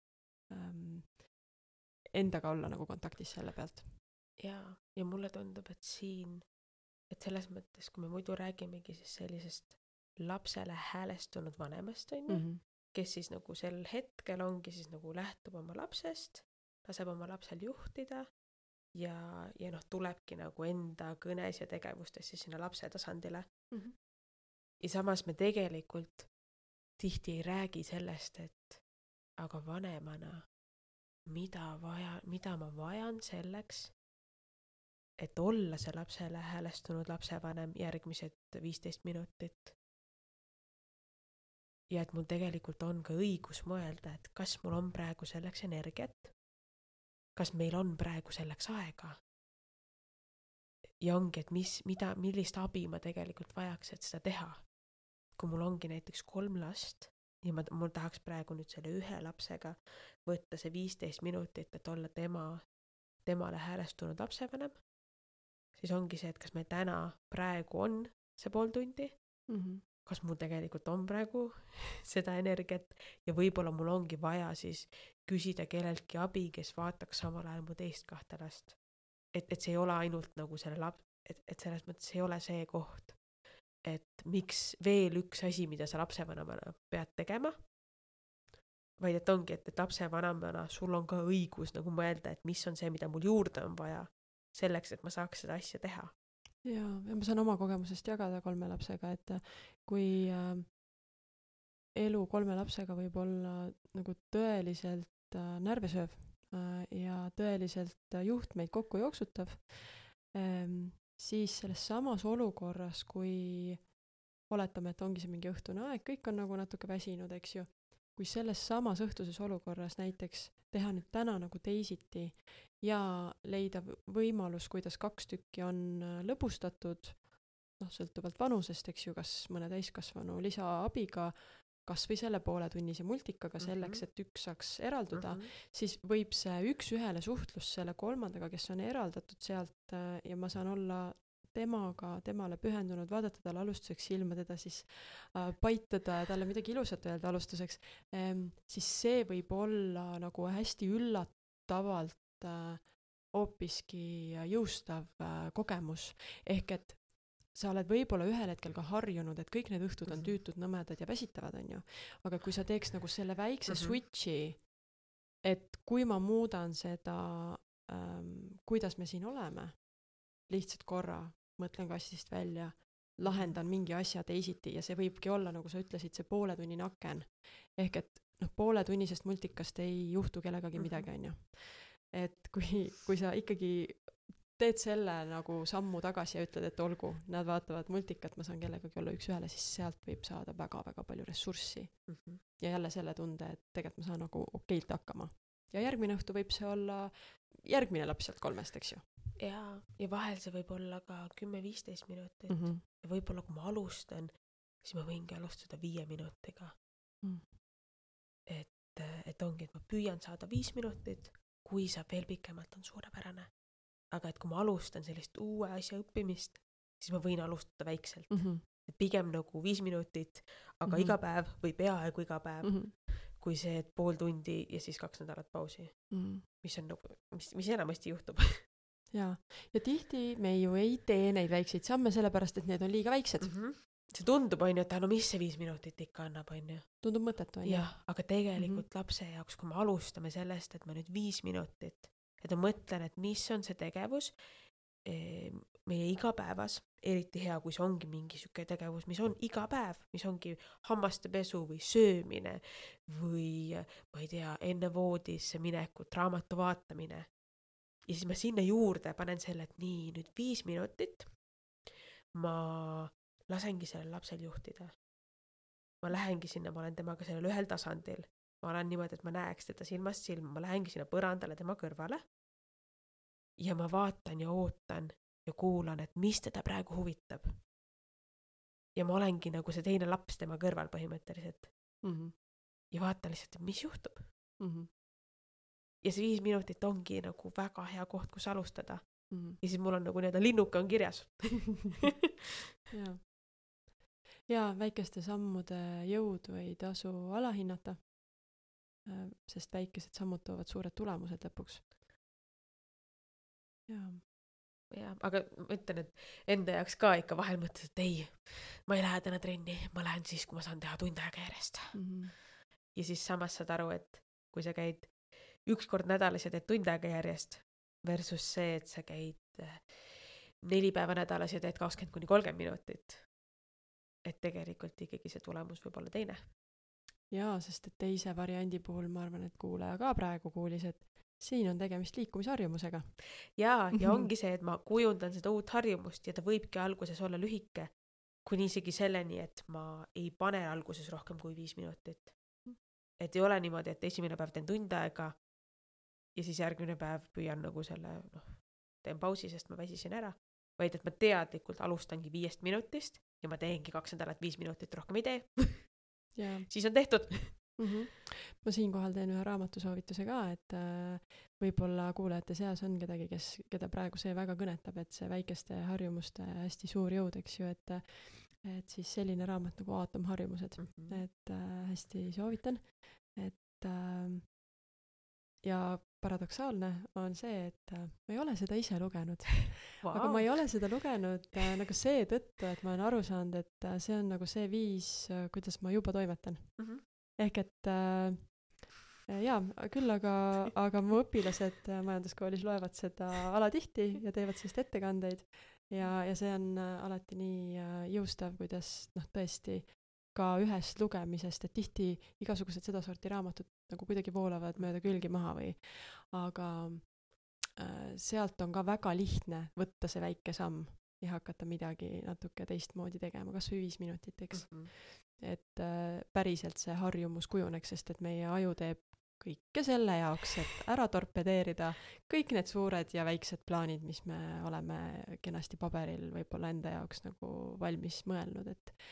endaga olla nagu kontaktis selle pealt. Ja mulle tundub, et siin, et selles mõttes, kui me muidu räägimegi siis sellisest lapsele häälestunud vanemast, on ju, kes siis nagu sel hetkel ongi siis nagu lähtub oma lapsest, laseb oma lapsel juhtida ja tulebki nagu enda kõnes ja tegevustes siis sinna lapse tasandile. Ja samas me tegelikult tihti ei räägi sellest, et aga vanemana, mida ma vajan selleks, et olla see lapsele häälestunud lapsevanem järgmised 15 minutit. Ja et mul tegelikult on ka õigus mõelda, et kas mul on praegu selleks energiat, kas meil on praegu selleks aega. Ja ongi, et millist abi ma tegelikult vajaks, et seda teha. Kui mul ongi näiteks 3 last ja mul tahaks praegu nüüd selle ühe lapsega võtta see 15 minutit, et olla temale häälestunud lapsevanem, siis ongi see, et kas meil täna praegu on see pool tundi, kas mul tegelikult on praegu seda energiat ja võib-olla mul ongi vaja siis küsida kelleltki abi, kes vaataks samal ajal mu teist 2 last. Et see ei ole ainult nagu selle et selles mõttes ei ole see koht, et miks veel üks asi, mida sa lapsevanemana pead tegema, vaid et ongi, et lapsevanemana sul on ka õigus nagu mõelda, et mis on see, mida mul juurde on vaja selleks, et ma saaks seda asja teha. Ja ma saan oma kogemusest jagada 3 lapsega, et kui elu 3 lapsega võib olla nagu tõeliselt närvesööv ja tõeliselt juhtmeid kokku jooksutav, siis selles samas olukorras, kui oletame, et ongi see mingi õhtune aeg, kõik on nagu natuke väsinud, eks ju, kui selles samas õhtuses olukorras näiteks teha nüüd täna nagu teisiti ja leida võimalus, kuidas 2 tükki on lõbustatud, sõltuvalt vanusest, eks ju, kas mõne täiskasvanu lisaabiga, kas või selle pooletunnise multikaga selleks, et üks saaks eralduda, siis võib see üks-ühele suhtlus selle kolmandaga, kes on eraldatud sealt ja ma saan olla temale pühendunud, vaadata talle alustuseks silma, teda siis paitada ja talle midagi ilusat öelda alustuseks, siis see võib olla nagu hästi üllatavalt hoopiski jõustav kogemus. Ehk et sa oled võib-olla ühel hetkel ka harjunud, et kõik need õhtud on tüütud, nõmedad ja väsitavad, on ju. Aga kui sa teeks nagu selle väikse switchi, et kui ma muudan seda, kuidas me siin oleme, lihtsalt korra, mõtlen kastist välja, lahendan mingi asja teisiti ja see võibki olla, nagu sa ütlesid, see pooletunnine aken. Ehk et pooletunnisest multikast ei juhtu kellegagi midagi, on ju. Et kui sa ikkagi teed selle nagu sammu tagasi ja ütled, et olgu, nad vaatavad multikat, ma saan kellegagi olla üks-ühele, siis sealt võib saada väga-väga palju ressurssi. Ja jälle selle tunde, et tegelikult ma saan nagu okeilt hakkama. Ja järgmine õhtu võib see olla järgmine laps sealt 3, eks ju. Ja vahel see võib olla ka 10-15 minutit. Ja võib-olla kui ma alustan, siis ma võingi alustada 5 minutiga. Et ongi, et ma püüan saada 5 minutit, kui saab veel pikemalt, on suurepärane. Aga et kui ma alustan sellist uue asja õppimist, siis ma võin alustada väikselt. Et pigem nagu 5 minutit, aga iga päev või peaaegu iga päev, kui see pool tundi ja siis 2 nädalat pausi, mis on nagu, mis enamasti juhtub. Ja tihti me ju ei tee neid väikseid samme sellepärast, et need on liiga väiksed. See tundub, on ju, et no mis see 5 minutit ikka annab, on ju. Tundub mõttetu, on ju. Jah, aga tegelikult lapse jaoks, kui me alustame sellest, et ma nüüd 5 minutit, et ma mõtlen, et mis on see tegevus meie igapäevas, eriti hea, kui see ongi mingi siuke tegevus, mis on iga päev, mis ongi hammaste pesu või söömine või, ma ei tea, enne voodisse minekut, raamatu vaatamine. Ja siis ma sinna juurde panen selle, et nii, nüüd 5 minutit ma lasengi sellel lapsel juhtida. Ma lähengi sinna, ma olen temaga sellel ühel tasandil. Ma olen niimoodi, et ma näeks teda silmast silma, ma lähengi sinna põrandale tema kõrvale. ja ma vaatan ja ootan ja kuulan, et mis teda praegu huvitab. Ja ma olengi nagu see teine laps tema kõrval põhimõtteliselt. Ja vaatan lihtsalt, et mis juhtub. Ja see 5 minutit ongi nagu väga hea koht, kus alustada. Ja siis mul on nagu nii-öelda linnuke on kirjas. Ja väikeste sammude jõudu ei tasu alahinnata, sest väikesed sammud toovad suured tulemused lõpuks. Ja, aga ma ütlen, et enda jaoks ka ikka vahel mõttes, et ei, ma ei lähe täna trenni, ma lähen siis, kui ma saan teha tund aega järjest. Ja siis samas saad aru, et kui sa käid 1 kord nädalas ja teed tund aega järjest versus see, et sa käid 4 päeva nädalas ja teed 20-30 minutit. Et tegelikult ikkagi see tulemus võib olla teine. Jaa, sest et teise variandi puhul ma arvan, et kuulaja ka praegu kuulis, et siin on tegemist liikumisharjumusega. Ja ongi see, et ma kujundan seda uut harjumust ja ta võibki alguses olla lühike, kuni isegi selleni, et ma ei pane alguses rohkem kui 5 minutit. Et ei ole niimoodi, et esimene päev teen tund aega ja siis järgmine päev püüan nagu selle, teen pausi, sest ma väsisin ära. Vaid, et ma teadlikult alustangi 5 minutist ja ma teengi 2 nädalat 5 minutit rohkem ei tee. Siis on tehtud. Ma siinkohal teen ühe raamatusoovituse ka, et võib-olla kuulajate seas on kedagi, keda praegu see väga kõnetab, et see väikeste harjumuste hästi suur jõud, eks ju, et siis selline raamat nagu aatomharjumused, et hästi soovitan, et ja paradoksaalne on see, et ma ei ole seda ise lugenud, aga ma ei ole seda lugenud nagu see tõttu, et ma olen aru saanud, et see on nagu see viis, kuidas ma juba toimetan. Ehk et küll aga mu õpilased majanduskoolis loevad seda alatihti ja teevad sellist ettekandeid ja see on alati nii jõustav, kuidas tõesti ka ühest lugemisest, et tihti igasugused sedasorti raamatud nagu kuidagi voolavad mööda külgi maha aga sealt on ka väga lihtne võtta see väike samm ja hakata midagi natuke teistmoodi tegema, kas või 5 minutit, eks. Et päriselt see harjumus kujuneks, sest et meie aju teeb kõike selle jaoks, et ära torpedeerida kõik need suured ja väiksed plaanid, mis me oleme kenasti paberil võib-olla enda jaoks nagu valmis mõelnud,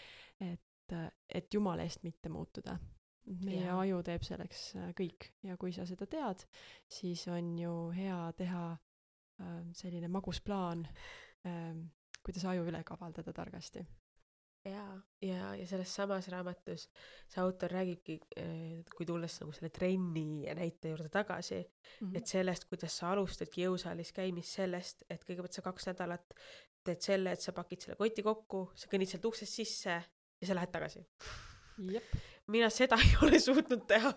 et jumala eest mitte muutuda. Meie aju teeb selleks kõik ja kui sa seda tead, siis on ju hea teha selline magus plaan, kuidas aju üle kavaldada targasti. Ja selles samas raamatus see autor räägibki, kui tulles nagu selle trenni näite juurde tagasi, et sellest, kuidas sa alustadki jõusaalis käimist sellest, et kõigepealt sa 2 nädalat teed selle, et sa pakid selle koti kokku, sa kõnnid sealt uksest sisse ja sa lähed tagasi. Jep. Mina seda ei ole suutnud teha.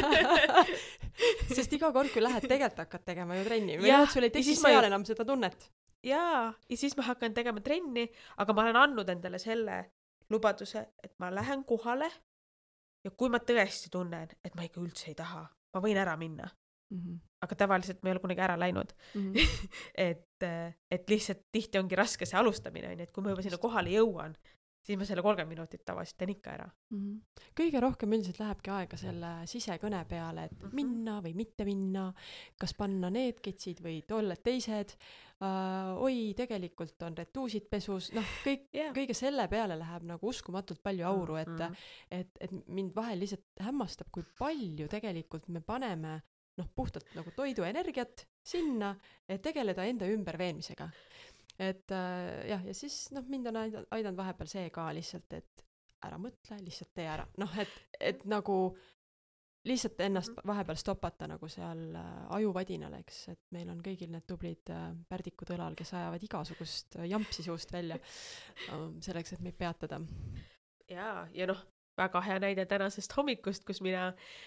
Sest iga kord, kui lähed, tegelikult hakkad tegema ju trenni. Või sul ei teki seal enam seda tunnet. Ja siis ma hakkan tegema trenni, aga ma olen andnud endale selle lubaduse, et ma lähen kohale ja kui ma tõesti tunnen, et ma ikka üldse ei taha, ma võin ära minna. Aga tavaliselt ma ei ole kunagi ära läinud. et lihtsalt tihti ongi raske see alustamine, et kui ma juba sinna kohale jõuan, siis ma selle 30 minutit tavaliselt teen ikka ära. Kõige rohkem üldiselt lähebki aega selle sisekõne peale, et minna või mitte minna, kas panna need ketsid või tolled teised, tegelikult on retuusid pesus, kõige selle peale läheb nagu uskumatult palju auru, et mind vahel lihtsalt hämmastab, kui palju tegelikult me paneme puhtalt nagu toidu energiat sinna, et tegeleda enda ümberveenmisega. Et ja siis mind on aidanud vahepeal see ka lihtsalt, et ära mõtle, lihtsalt tee ära. Et nagu lihtsalt ennast vahepeal stoppata nagu seal ajuvadinal, eks, et meil on kõigil need tublid pärdikud õlal, kes ajavad igasugust jampsi suust välja selleks, et meid peatada. Ja väga hea näide tänasest hommikust, kus mina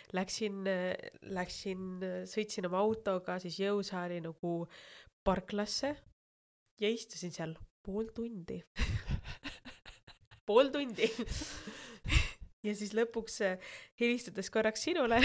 sõitsin oma autoga siis jõusaali nagu parklasse ja istusin seal pool tundi. Ja siis lõpuks helistades korraks sinule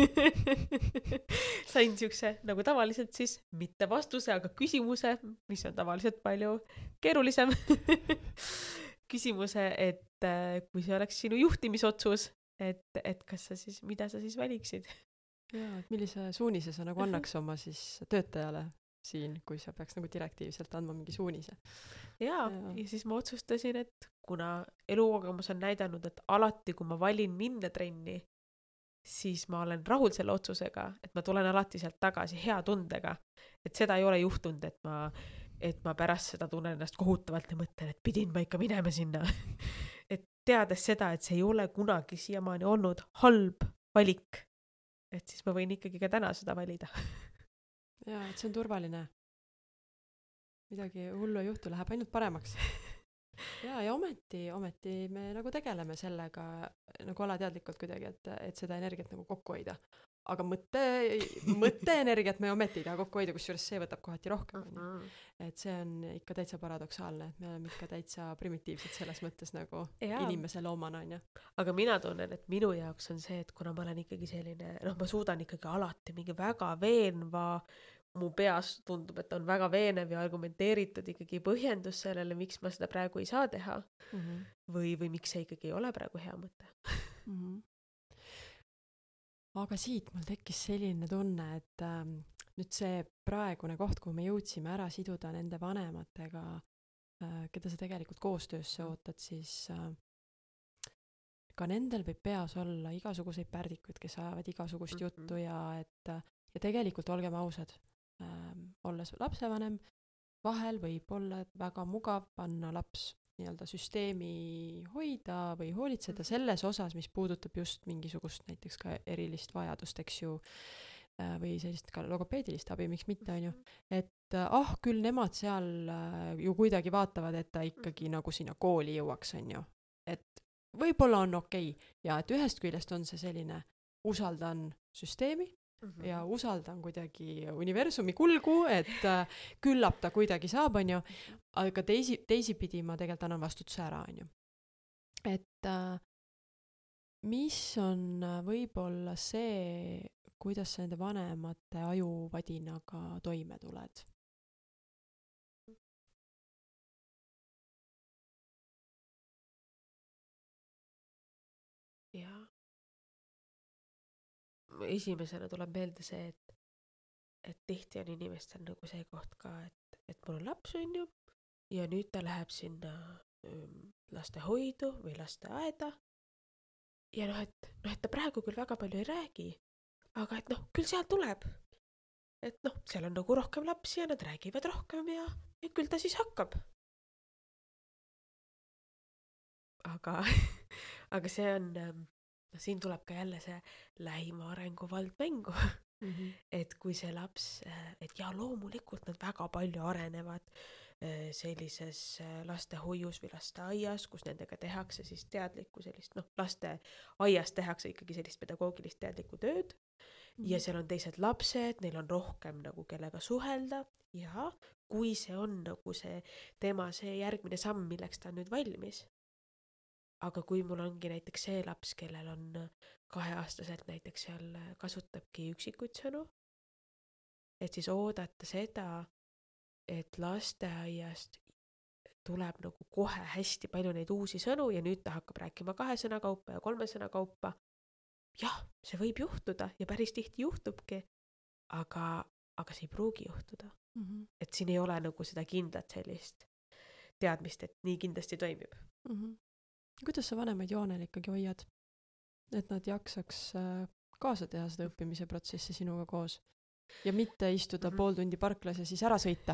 sain siukse, nagu tavaliselt siis, mitte vastuse, aga küsimuse, mis on tavaliselt palju keerulisem küsimuse, et kui see oleks sinu juhtimisotsus, et kas sa siis, mida sa siis valiksid? Ja, et millise suunise sa nagu annaks oma siis töötajale siin, kui sa peaks nagu direktiivselt andma mingi suunise. ja siis ma otsustasin, et kuna elukogemus on näidanud, et alati, kui ma valin minna trenni, siis ma olen rahul selle otsusega, et ma tulen alati sealt tagasi hea tundega. Et seda ei ole juhtunud, et ma pärast seda tunnen ennast kohutavalt ja mõtlen, et pidin ma ikka minema sinna. Et teades seda, et see ei ole kunagi siiamaani olnud halb valik, et siis ma võin ikkagi ka täna seda valida. Ja, et see on turvaline. Midagi hullu ei juhtu, läheb ainult paremaks. Ja ometi me nagu tegeleme sellega nagu alateadlikult kuidagi, et seda energiat nagu kokku hoida. Aga mõtteenergiat me ometi ei taha kokku hoida, kusjuures see võtab kohati rohkem. Et see on ikka täitsa paradoksaalne, et me oleme ikka täitsa primitiivsed selles mõttes nagu inimese loomana, on ju. Aga mina tunnen, et minu jaoks on see, et kuna ma olen ikkagi selline, ma suudan ikkagi alati mingi väga veenva, mu peas tundub, et on väga veenev ja argumenteeritud ikkagi põhjendus sellele, miks ma seda praegu ei saa teha. Või miks see ikkagi ei ole praegu hea mõte. Aga siit mul tekkis selline tunne, et nüüd see praegune koht, kuhu me jõudsime ära siduda nende vanematega, keda sa tegelikult koostöösse ootad, siis ka nendel võib peas olla igasuguseid pärdikuid, kes ajavad igasugust juttu ja tegelikult olgem ausad, olles lapsevanem, vahel võib olla väga mugav panna laps nii-öelda süsteemi hoida või hoolitseda selles osas, mis puudutab just mingisugust näiteks ka erilist vajadust, eks ju, või sellist ka logopeedilist abi, miks mitte, on ju. Et küll nemad seal ju kuidagi vaatavad, et ta ikkagi nagu sinna kooli jõuaks, on ju. Et võib-olla on okei. Ja et ühest küljest on see selline usaldan süsteemi, ja usaldan kuidagi universumi kulgu, et küllap ta kuidagi saab, on ju, aga teisipidi ma tegelikult annan vastutuse ära, on ju. Et mis on võib-olla see, kuidas sa nende vanemate ajuvadinaga toime tuled? Jaa. Esimesena tuleb meelde see, et tihti on inimestel nagu see koht ka, et mul on laps, on ju, ja nüüd ta läheb sinna lastehoidu või lasteaeda. Ja et ta praegu küll väga palju ei räägi, aga et küll seal tuleb. Et seal on nagu rohkem lapsi ja nad räägivad rohkem ja küll ta siis hakkab. Aga see on... siin tuleb ka jälle see lähima arenguvald mängu. Et kui see laps, et loomulikult nad väga palju arenevad sellises lastehoius või lasteaias, kus nendega tehakse siis teadlikku sellist, lasteaias tehakse ikkagi sellist pedagoogilist teadlikku tööd ja seal on teised lapsed, neil on rohkem nagu kellega suhelda ja kui see on nagu see tema see järgmine samm, milleks ta on nüüd valmis. Aga kui mul ongi näiteks see laps, kellel on 2-aastaselt näiteks seal kasutabki üksikuid sõnu, et siis oodata seda, et lasteaiast tuleb nagu kohe hästi palju neid uusi sõnu ja nüüd ta hakkab rääkima 2 sõna kaupa ja 3 sõna kaupa. Jah, see võib juhtuda ja päris tihti juhtubki, aga see ei pruugi juhtuda. Et siin ei ole nagu seda kindlat sellist teadmist, et nii kindlasti toimib. Kuidas sa vanemaid joonel ikkagi hoiad, et nad jaksaks kaasa teha seda õppimise protsessi sinuga koos ja mitte istuda pool tundi parklas ja siis ära sõita?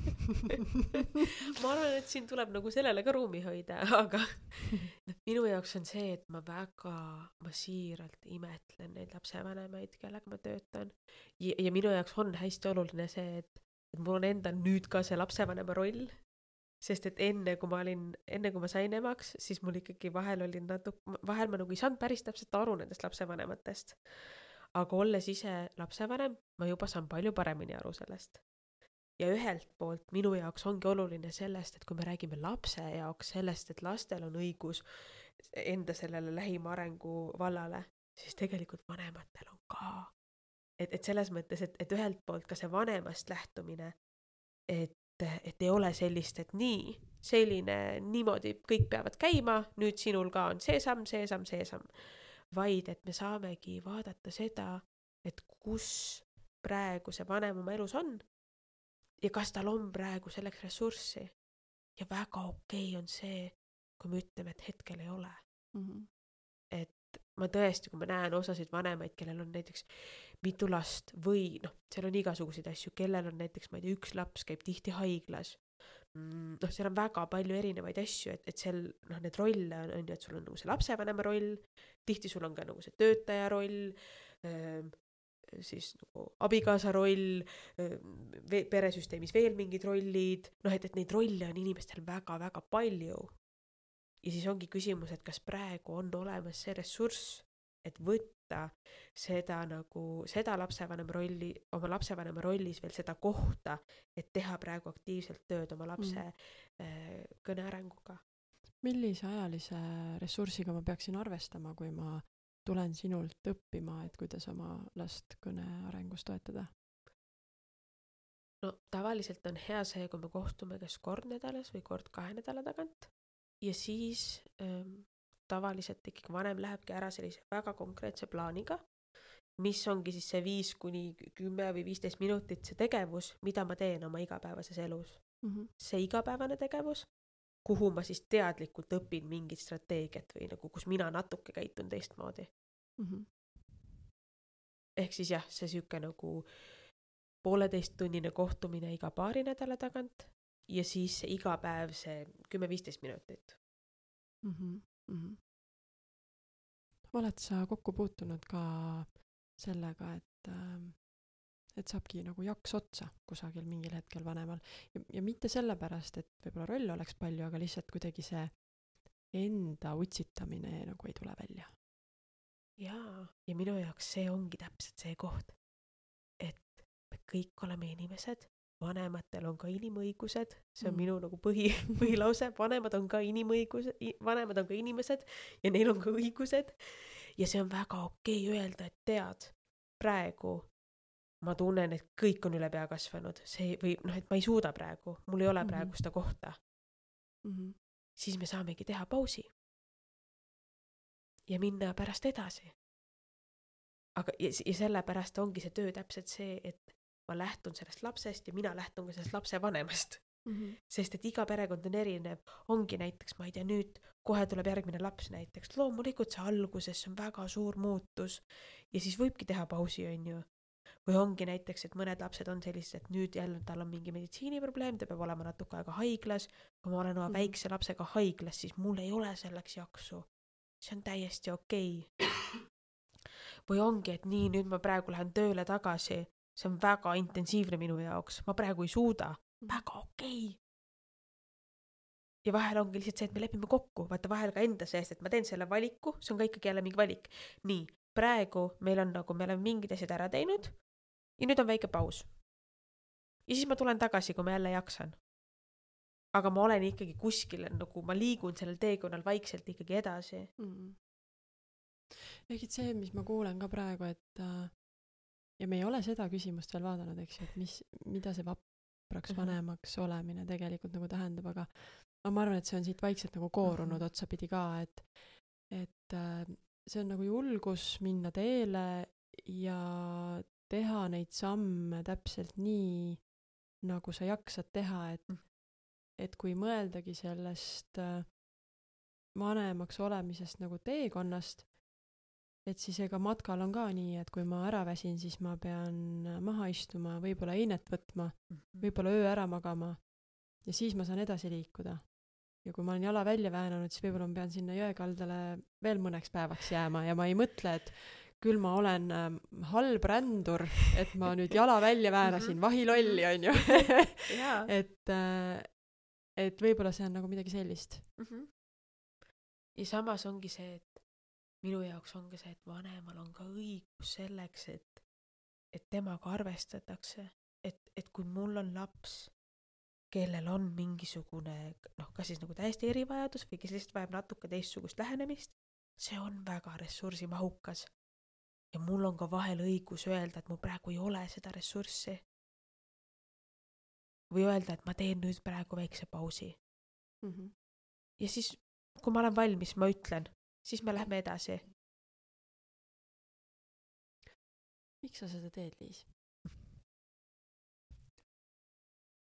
Ma arvan, et siin tuleb nagu sellele ka ruumi hoida, aga minu jaoks on see, et ma siiralt imetlen neid lapsevanemaid, kellega ma töötan ja minu jaoks on hästi oluline see, et mul on endal nüüd ka see lapsevanema roll. Sest et enne kui ma sain emaks, siis mul ikkagi vahel ma nagu ei saanud päris täpselt aru nendest lapsevanematest. Aga olles ise lapsevanem, ma juba saan palju paremini aru sellest. Ja ühelt poolt minu jaoks ongi oluline sellest, et kui me räägime lapse jaoks sellest, et lastel on õigus enda sellele lähima arengu vallale, siis tegelikult vanematel on ka. Et selles mõttes, et ühelt poolt ka see vanemast lähtumine, et ei ole sellist, et niimoodi kõik peavad käima, nüüd sinul ka on see samm, vaid et me saamegi vaadata seda, et kus praegu see vanem oma elus on ja kas tal on praegu selleks ressurssi. Ja väga okei on see, kui me ütleme, et hetkel ei ole. Et ma tõesti, kui ma näen osasid vanemaid, kellel on näiteks mitu last või seal on igasuguseid asju, kellel on näiteks, ma ei tea, üks laps käib tihti haiglas. Seal on väga palju erinevaid asju, et seal need rolle on ju, et sul on nagu see lapsevanema roll, tihti sul on ka nagu see töötaja roll, siis nagu abikaasa roll, peresüsteemis veel mingid rollid, et neid rolle on inimestel väga-väga palju. Ja siis ongi küsimus, et kas praegu on olemas see ressurss, et võtta seda lapsevanema rolli, oma lapsevanema rollis veel seda kohta, et teha praegu aktiivselt tööd oma lapse kõnearenguga. Millise ajalise ressursiga ma peaksin arvestama, kui ma tulen sinult õppima, et kuidas oma last kõnearengus toetada? No tavaliselt on hea see, kui me kohtume kas kord nädalas või kord 2 nädala tagant. Ja siis tavaliselt ikkagi vanem lähebki ära sellise väga konkreetse plaaniga, mis ongi siis see 5-10 või 15 minutit see tegevus, mida ma teen oma igapäevases elus. See igapäevane tegevus, kuhu ma siis teadlikult õpin mingit strateegiat või nagu, kus mina natuke käitun teistmoodi. Ehk siis jah, see siuke nagu 1,5-tunnine kohtumine iga 2 nädala tagant ja siis see iga päev see 10-15 minutit. Oled sa kokku puutunud ka sellega, et saabki nagu jaks otsa kusagil mingil hetkel vanemal ja mitte sellepärast, et võib-olla roll oleks palju, aga lihtsalt kuidagi see enda utsitamine nagu ei tule välja. Ja minu jaoks see ongi täpselt see koht, et me kõik oleme inimesed, vanematel on ka inimõigused, see on minu nagu põhilause, vanemad on ka inimesed ja neil on ka õigused ja see on väga okei öelda, et tead, praegu ma tunnen, et kõik on üle pea kasvanud, et ma ei suuda praegu, mul ei ole praegu seda kohta. Siis me saamegi teha pausi ja minna pärast edasi. Ja sellepärast ongi see töö täpselt see, et ma lähtun sellest lapsest ja mina lähtun ka sellest lapse vanemast. Sest et iga perekond on erinev. Ongi näiteks, ma ei tea, nüüd kohe tuleb järgmine laps näiteks. Loomulikult see alguses on väga suur muutus ja siis võibki teha pausi, on ju. Või ongi näiteks, et mõned lapsed on sellised, et nüüd jälle tal on mingi meditsiiniprobleem, ta peab olema natuke aega haiglas. Kui ma olen oma väikse lapsega haiglas, siis mul ei ole selleks jaksu. See on täiesti okei. Või ongi, et nii, nüüd ma praegu lähen tööle tagasi. See on väga intensiivne minu jaoks. Ma praegu ei suuda. Väga okei. Ja vahel ongi lihtsalt see, et me lepime kokku. Vaata vahel ka enda seest, et ma teen selle valiku. See on ka ikkagi jälle mingi valik. Nii, praegu meil on nagu, me oleme mingid asjad ära teinud. Ja nüüd on väike paus. Ja siis ma tulen tagasi, kui ma jälle jaksan. Aga ma olen ikkagi kuskil, nagu ma liigun sellel teekonnal vaikselt ikkagi edasi. Ehk see, mis ma kuulen ka praegu, et ja me ei ole seda küsimust veel vaadanud, eks ju, et mida see vapraks vanemaks olemine tegelikult nagu tähendab, aga ma arvan, et see on siit vaikselt nagu koorunud otsapidi ka, et see on nagu julgus minna teele ja teha neid samme täpselt nii, nagu sa jaksad teha, et kui mõeldagi sellest vanemaks olemisest nagu teekonnast, et siis ega matkal on ka nii, et kui ma ära väsin, siis ma pean maha istuma, võib-olla einet võtma, võib-olla öö ära magama ja siis ma saan edasi liikuda. Ja kui ma olen jala välja väänanud, siis võib-olla ma pean sinna jõekaldale veel mõneks päevaks jääma ja ma ei mõtle, et küll ma olen halb rändur, et ma nüüd jala välja väänasin, vahilolli on ju. et võib-olla see on nagu midagi sellist. Ja samas ongi see, et minu jaoks on ka see, et vanemal on ka õigus selleks, et temaga arvestatakse. Et kui mul on laps, kellel on mingisugune, kas siis nagu täiesti erivajadus või kes lihtsalt vajab natuke teistsugust lähenemist, see on väga ressursimahukas. Ja mul on ka vahel õigus öelda, et mul praegu ei ole seda ressurssi. Või öelda, et ma teen nüüd praegu väikse pausi. Ja siis, kui ma olen valmis, ma ütlen, siis me lähme edasi. Miks sa seda teed, Liis?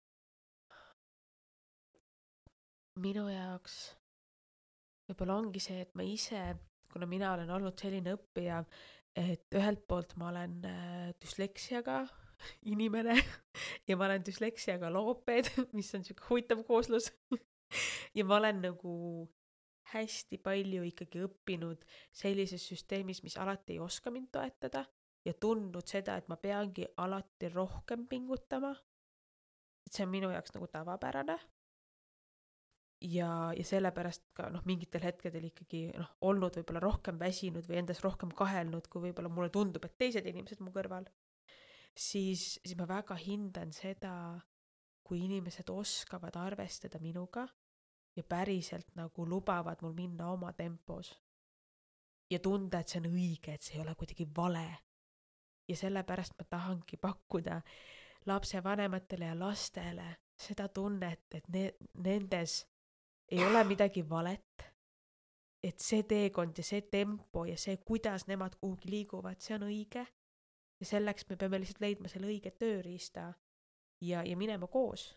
minu jaoks võib-olla ongi see, et ma ise, kuna mina olen olnud selline õppija, et ühelt poolt ma olen düsleksiaga inimene ja ma olen düsleksiaga loopeed, mis on siuke huvitav kooslus. Ja ma olen nagu hästi palju ikkagi õppinud sellises süsteemis, mis alati ei oska mind toetada ja tundnud seda, et ma peangi alati rohkem pingutama. Et see on minu jaoks nagu tavapärane. Ja sellepärast ka mingitel hetkedel ikkagi olnud võib-olla rohkem väsinud või endas rohkem kahelnud, kui võib-olla mulle tundub, et teised inimesed mu kõrval. Siis ma väga hindan seda, kui inimesed oskavad arvestada minuga ja päriselt nagu lubavad mul minna oma tempos. Ja tunda, et see on õige, et see ei ole kuidagi vale. Ja sellepärast ma tahangi pakkuda lapsevanematele ja lastele seda tunnet, et nendes ei ole midagi valet, et see teekond ja see tempo ja see, kuidas nemad kuhugi liiguvad, see on õige. Ja selleks me peame lihtsalt leidma selle õige tööriista ja minema koos.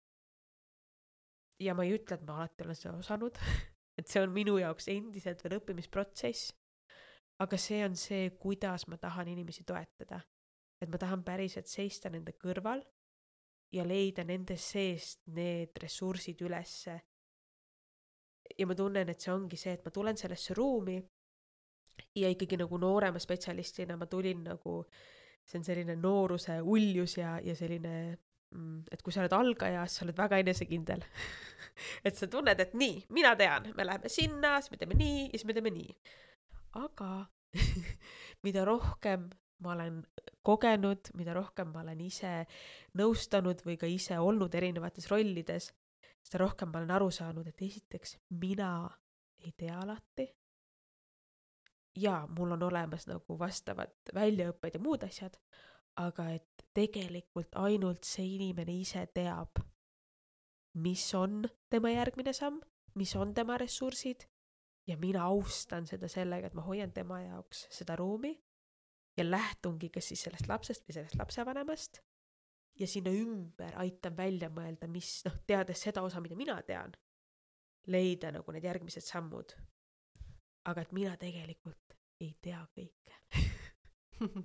Ja ma ei ütle, et ma alati olen seda osanud, et see on minu jaoks endiselt veel õppimisprotsess, aga see on see, kuidas ma tahan inimesi toetada. Et ma tahan päriselt seista nende kõrval ja leida nende seest need ressursid ülesse. Ja ma tunnen, et see ongi see, et ma tulen sellesse ruumi ja ikkagi nagu noorema spetsialistina ma tulin nagu, see on selline nooruse uljus ja selline, et kui sa oled algaja, sa oled väga enesekindel. Et sa tunned, et nii, mina tean, me läheme sinna, siis me teeme nii ja siis me teeme nii. Aga mida rohkem ma olen kogenud, mida rohkem ma olen ise nõustanud või ka ise olnud erinevates rollides, seda rohkem ma olen aru saanud, et esiteks mina ei tea alati. Ja mul on olemas nagu vastavad väljaõpped ja muud asjad, aga et tegelikult ainult see inimene ise teab, mis on tema järgmine samm, mis on tema ressursid ja mina austan seda sellega, et ma hoian tema jaoks seda ruumi ja lähtungi kas siis sellest lapsest või sellest lapsevanemast ja sinna ümber aitan välja mõelda, mis teades seda osa, mida mina tean, leida nagu need järgmised sammud. Aga et mina tegelikult ei tea kõike.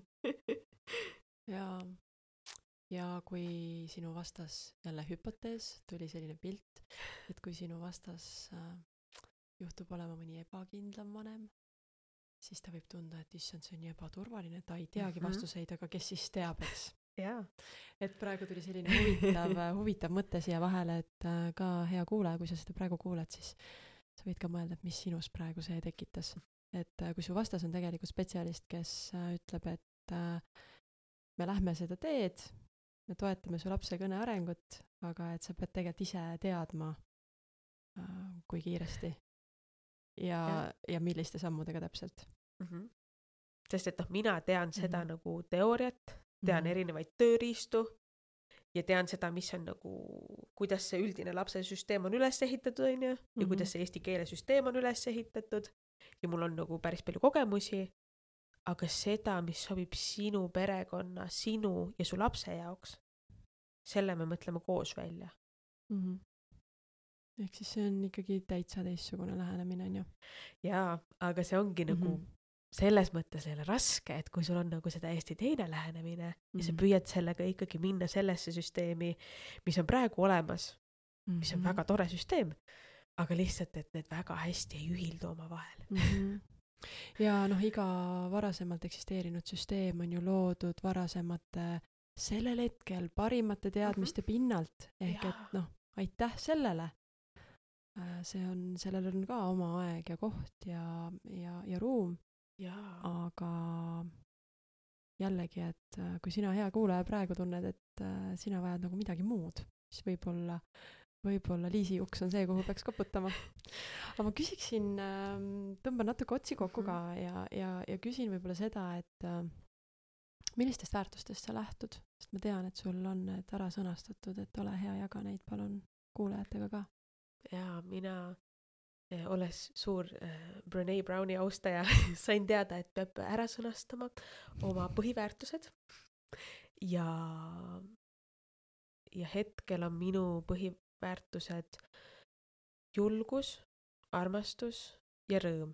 Ja kui sinu vastas, jälle hüpotees, tuli selline pilt, et kui sinu vastas juhtub olema mõni ebakindlam vanem, siis ta võib tunda, et issand, see on nii ebaturvaline, ta ei teagi vastuseid, aga kes siis teab, eks? Jaa. Et praegu tuli selline huvitav mõte siia vahele, et ka hea kuulaja, kui sa seda praegu kuuled, siis sa võid ka mõelda, et mis sinus praegu see tekitas. Et kui su vastas on tegelikult spetsialist, kes ütleb, et me lähme seda teed, me toetame su lapse kõne arengut, aga et sa pead tegelikult ise teadma, kui kiiresti ja milliste sammudega täpselt. Sest et mina tean seda nagu teooriat, tean erinevaid tööriistu ja tean seda, mis on nagu, kuidas see üldine lapse süsteem on üles ehitatud, ja kuidas see eesti keele süsteem on üles ehitatud ja mul on nagu päris palju kogemusi, aga seda, mis sobib sinu perekonna, sinu ja su lapse jaoks, selle me mõtleme koos välja. Ehk siis see on ikkagi täitsa teistsugune lähenemine, on ju? Jaa, aga see ongi nagu selles mõttes jälle raske, et kui sul on nagu see täiesti teine lähenemine ja sa püüad sellega ikkagi minna sellesse süsteemi, mis on praegu olemas, mis on väga tore süsteem, aga lihtsalt, et need väga hästi ei ühildu oma vahel. Ja iga varasemalt eksisteerinud süsteem on ju loodud varasemate sellel hetkel parimate teadmiste pinnalt, ehk et aitäh sellele. Sellel on ka oma aeg ja koht ja ruum. Aga jällegi, et kui sina hea kuulaja praegu tunned, et sina vajad nagu midagi muud, siis võib-olla Liisi uks on see, kuhu peaks koputama. Aga ma küsiksin, tõmban natuke otsi kokku ka ja küsin võib-olla seda, et millistest väärtustest sa lähtud, sest ma tean, et sul on need ära sõnastatud, et ole hea, jaga neid palun kuulajatega ka. Ja mina olles suur Brené Browni austaja, sain teada, et peab ära sõnastama oma põhiväärtused ja hetkel on minu põhiväärtused julgus, armastus ja rõõm.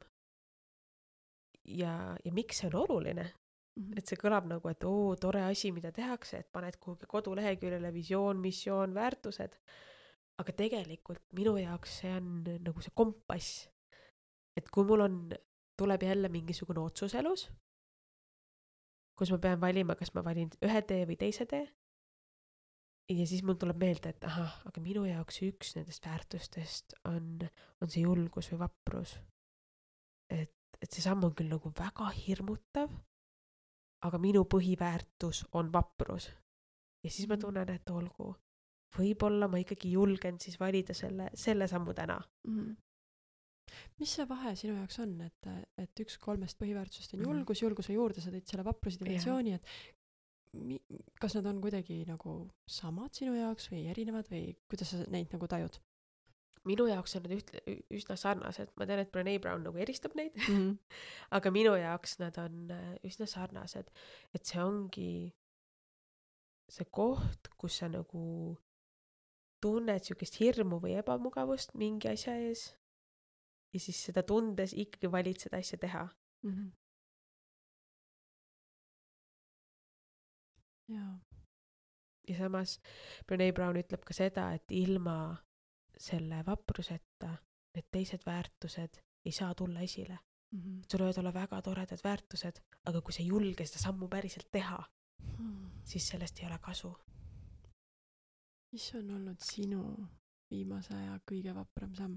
Ja miks see on oluline? Et see kõlab nagu, et tore asi, mida tehakse, et paned kuhugi koduleheküljele visioon, missioon, väärtused. Aga tegelikult minu jaoks see on nagu see kompass. Et kui mul tuleb jälle mingisugune otsus elus, kus ma pean valima, kas ma valin ühe tee või teise tee, ja siis mul tuleb meelde, et aga minu jaoks üks nendest väärtustest on see julgus või vaprus. Et see samm on küll nagu väga hirmutav, aga minu põhiväärtus on vaprus. Ja siis ma tunnen, et olgu, võib-olla ma ikkagi julgen siis valida selle sammu täna. Mis see vahe sinu jaoks on, et üks 3 põhiväärtusest on julgus, julguse juurde sa tõid selle vapruse dimensiooni, et kas nad on kuidagi nagu samad sinu jaoks või erinevad või kuidas sa neid nagu tajud? Minu jaoks on nad üsna sarnased. Ma tean, et Brené Brown nagu eristab neid, aga minu jaoks nad on üsna sarnased. Et see ongi see koht, kus sa nagu tunned sihukest hirmu või ebamugavust mingi asja ees ja siis seda tundes ikkagi valid seda asja teha. Ja samas Brené Brown ütleb ka seda, et ilma selle vapruseta need teised väärtused ei saa tulla esile. Sul võivad olla väga toredad väärtused, aga kui sa ei julge seda sammu päriselt teha, siis sellest ei ole kasu. Mis on olnud sinu viimase aja kõige vapram samm?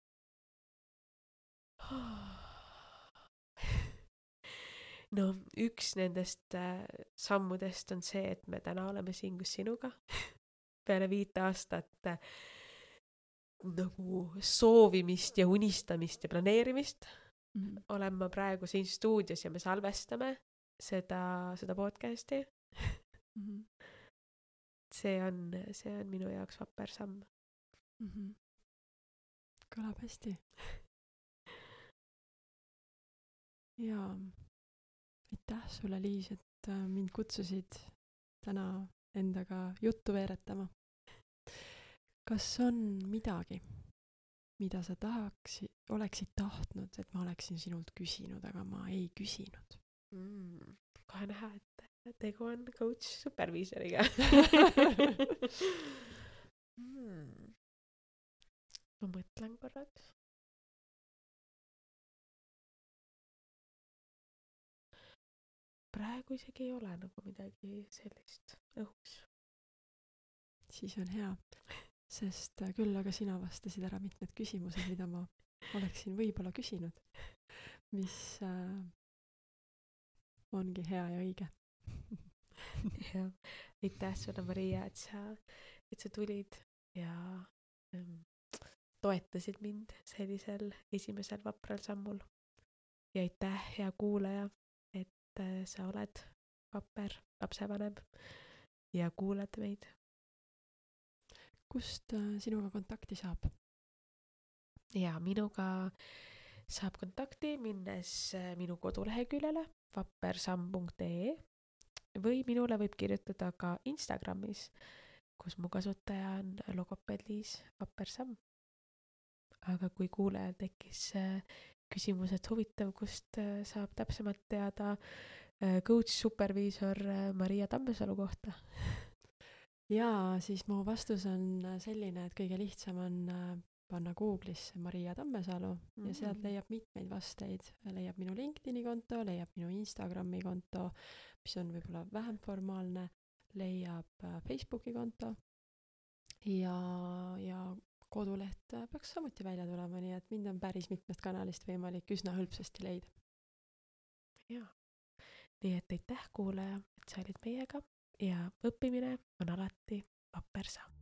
No üks nendest sammudest on see, et me täna oleme siin kus sinuga. Peale 5 aastat nagu soovimist ja unistamist ja planeerimist olen ma praegu siin stuudios ja me salvestame seda podcasti. See on minu jaoks vapper samm. Kõlab hästi. Ja aitäh sulle, Liis, et mind kutsusid täna endaga juttu veeretama. Kas on midagi, mida sa oleksid tahtnud, et ma oleksin sinult küsinud, aga ma ei küsinud? Kohe näha, et tegu on coach superviisoriga. Ma mõtlen korraks. Praegu isegi ei ole nagu midagi sellist õhus. Siis on hea. Sest küll aga sina vastasid ära mitmed küsimused, mida ma oleksin võib-olla küsinud, mis ongi hea ja õige. Ja, aitäh sulle, Maria, et sa tulid ja toetasid mind sellisel esimesel vapral sammul. Ja aitäh, hea kuulaja, et sa oled vapper lapsevanem ja kuulad meid. Kust sinuga kontakti saab? Ja minuga saab kontakti minnes minu koduleheküljele vappersamm.ee või minule võib kirjutada ka Instagramis, kus mu kasutaja on logopeed Liis Vappersamm. Aga kui kuulajal tekkis küsimus, et huvitav, kust saab täpsemalt teada coach superviisor Maria Tammesalu kohta? Ja siis mu vastus on selline, et kõige lihtsam on panna Google'isse Maria Tammesalu ja sealt leiab mitmeid vasteid. Leiab minu LinkedIni konto, leiab minu Instagrami konto, mis on võib-olla vähem formaalne, leiab Facebooki konto ja koduleht peaks samuti välja tulema, nii et mind on päris mitmest kanalist võimalik üsna hõlpsasti leida. Ja, nii et aitäh kuulaja, et sa olid meiega. Ja õppimine on alati vapper samm.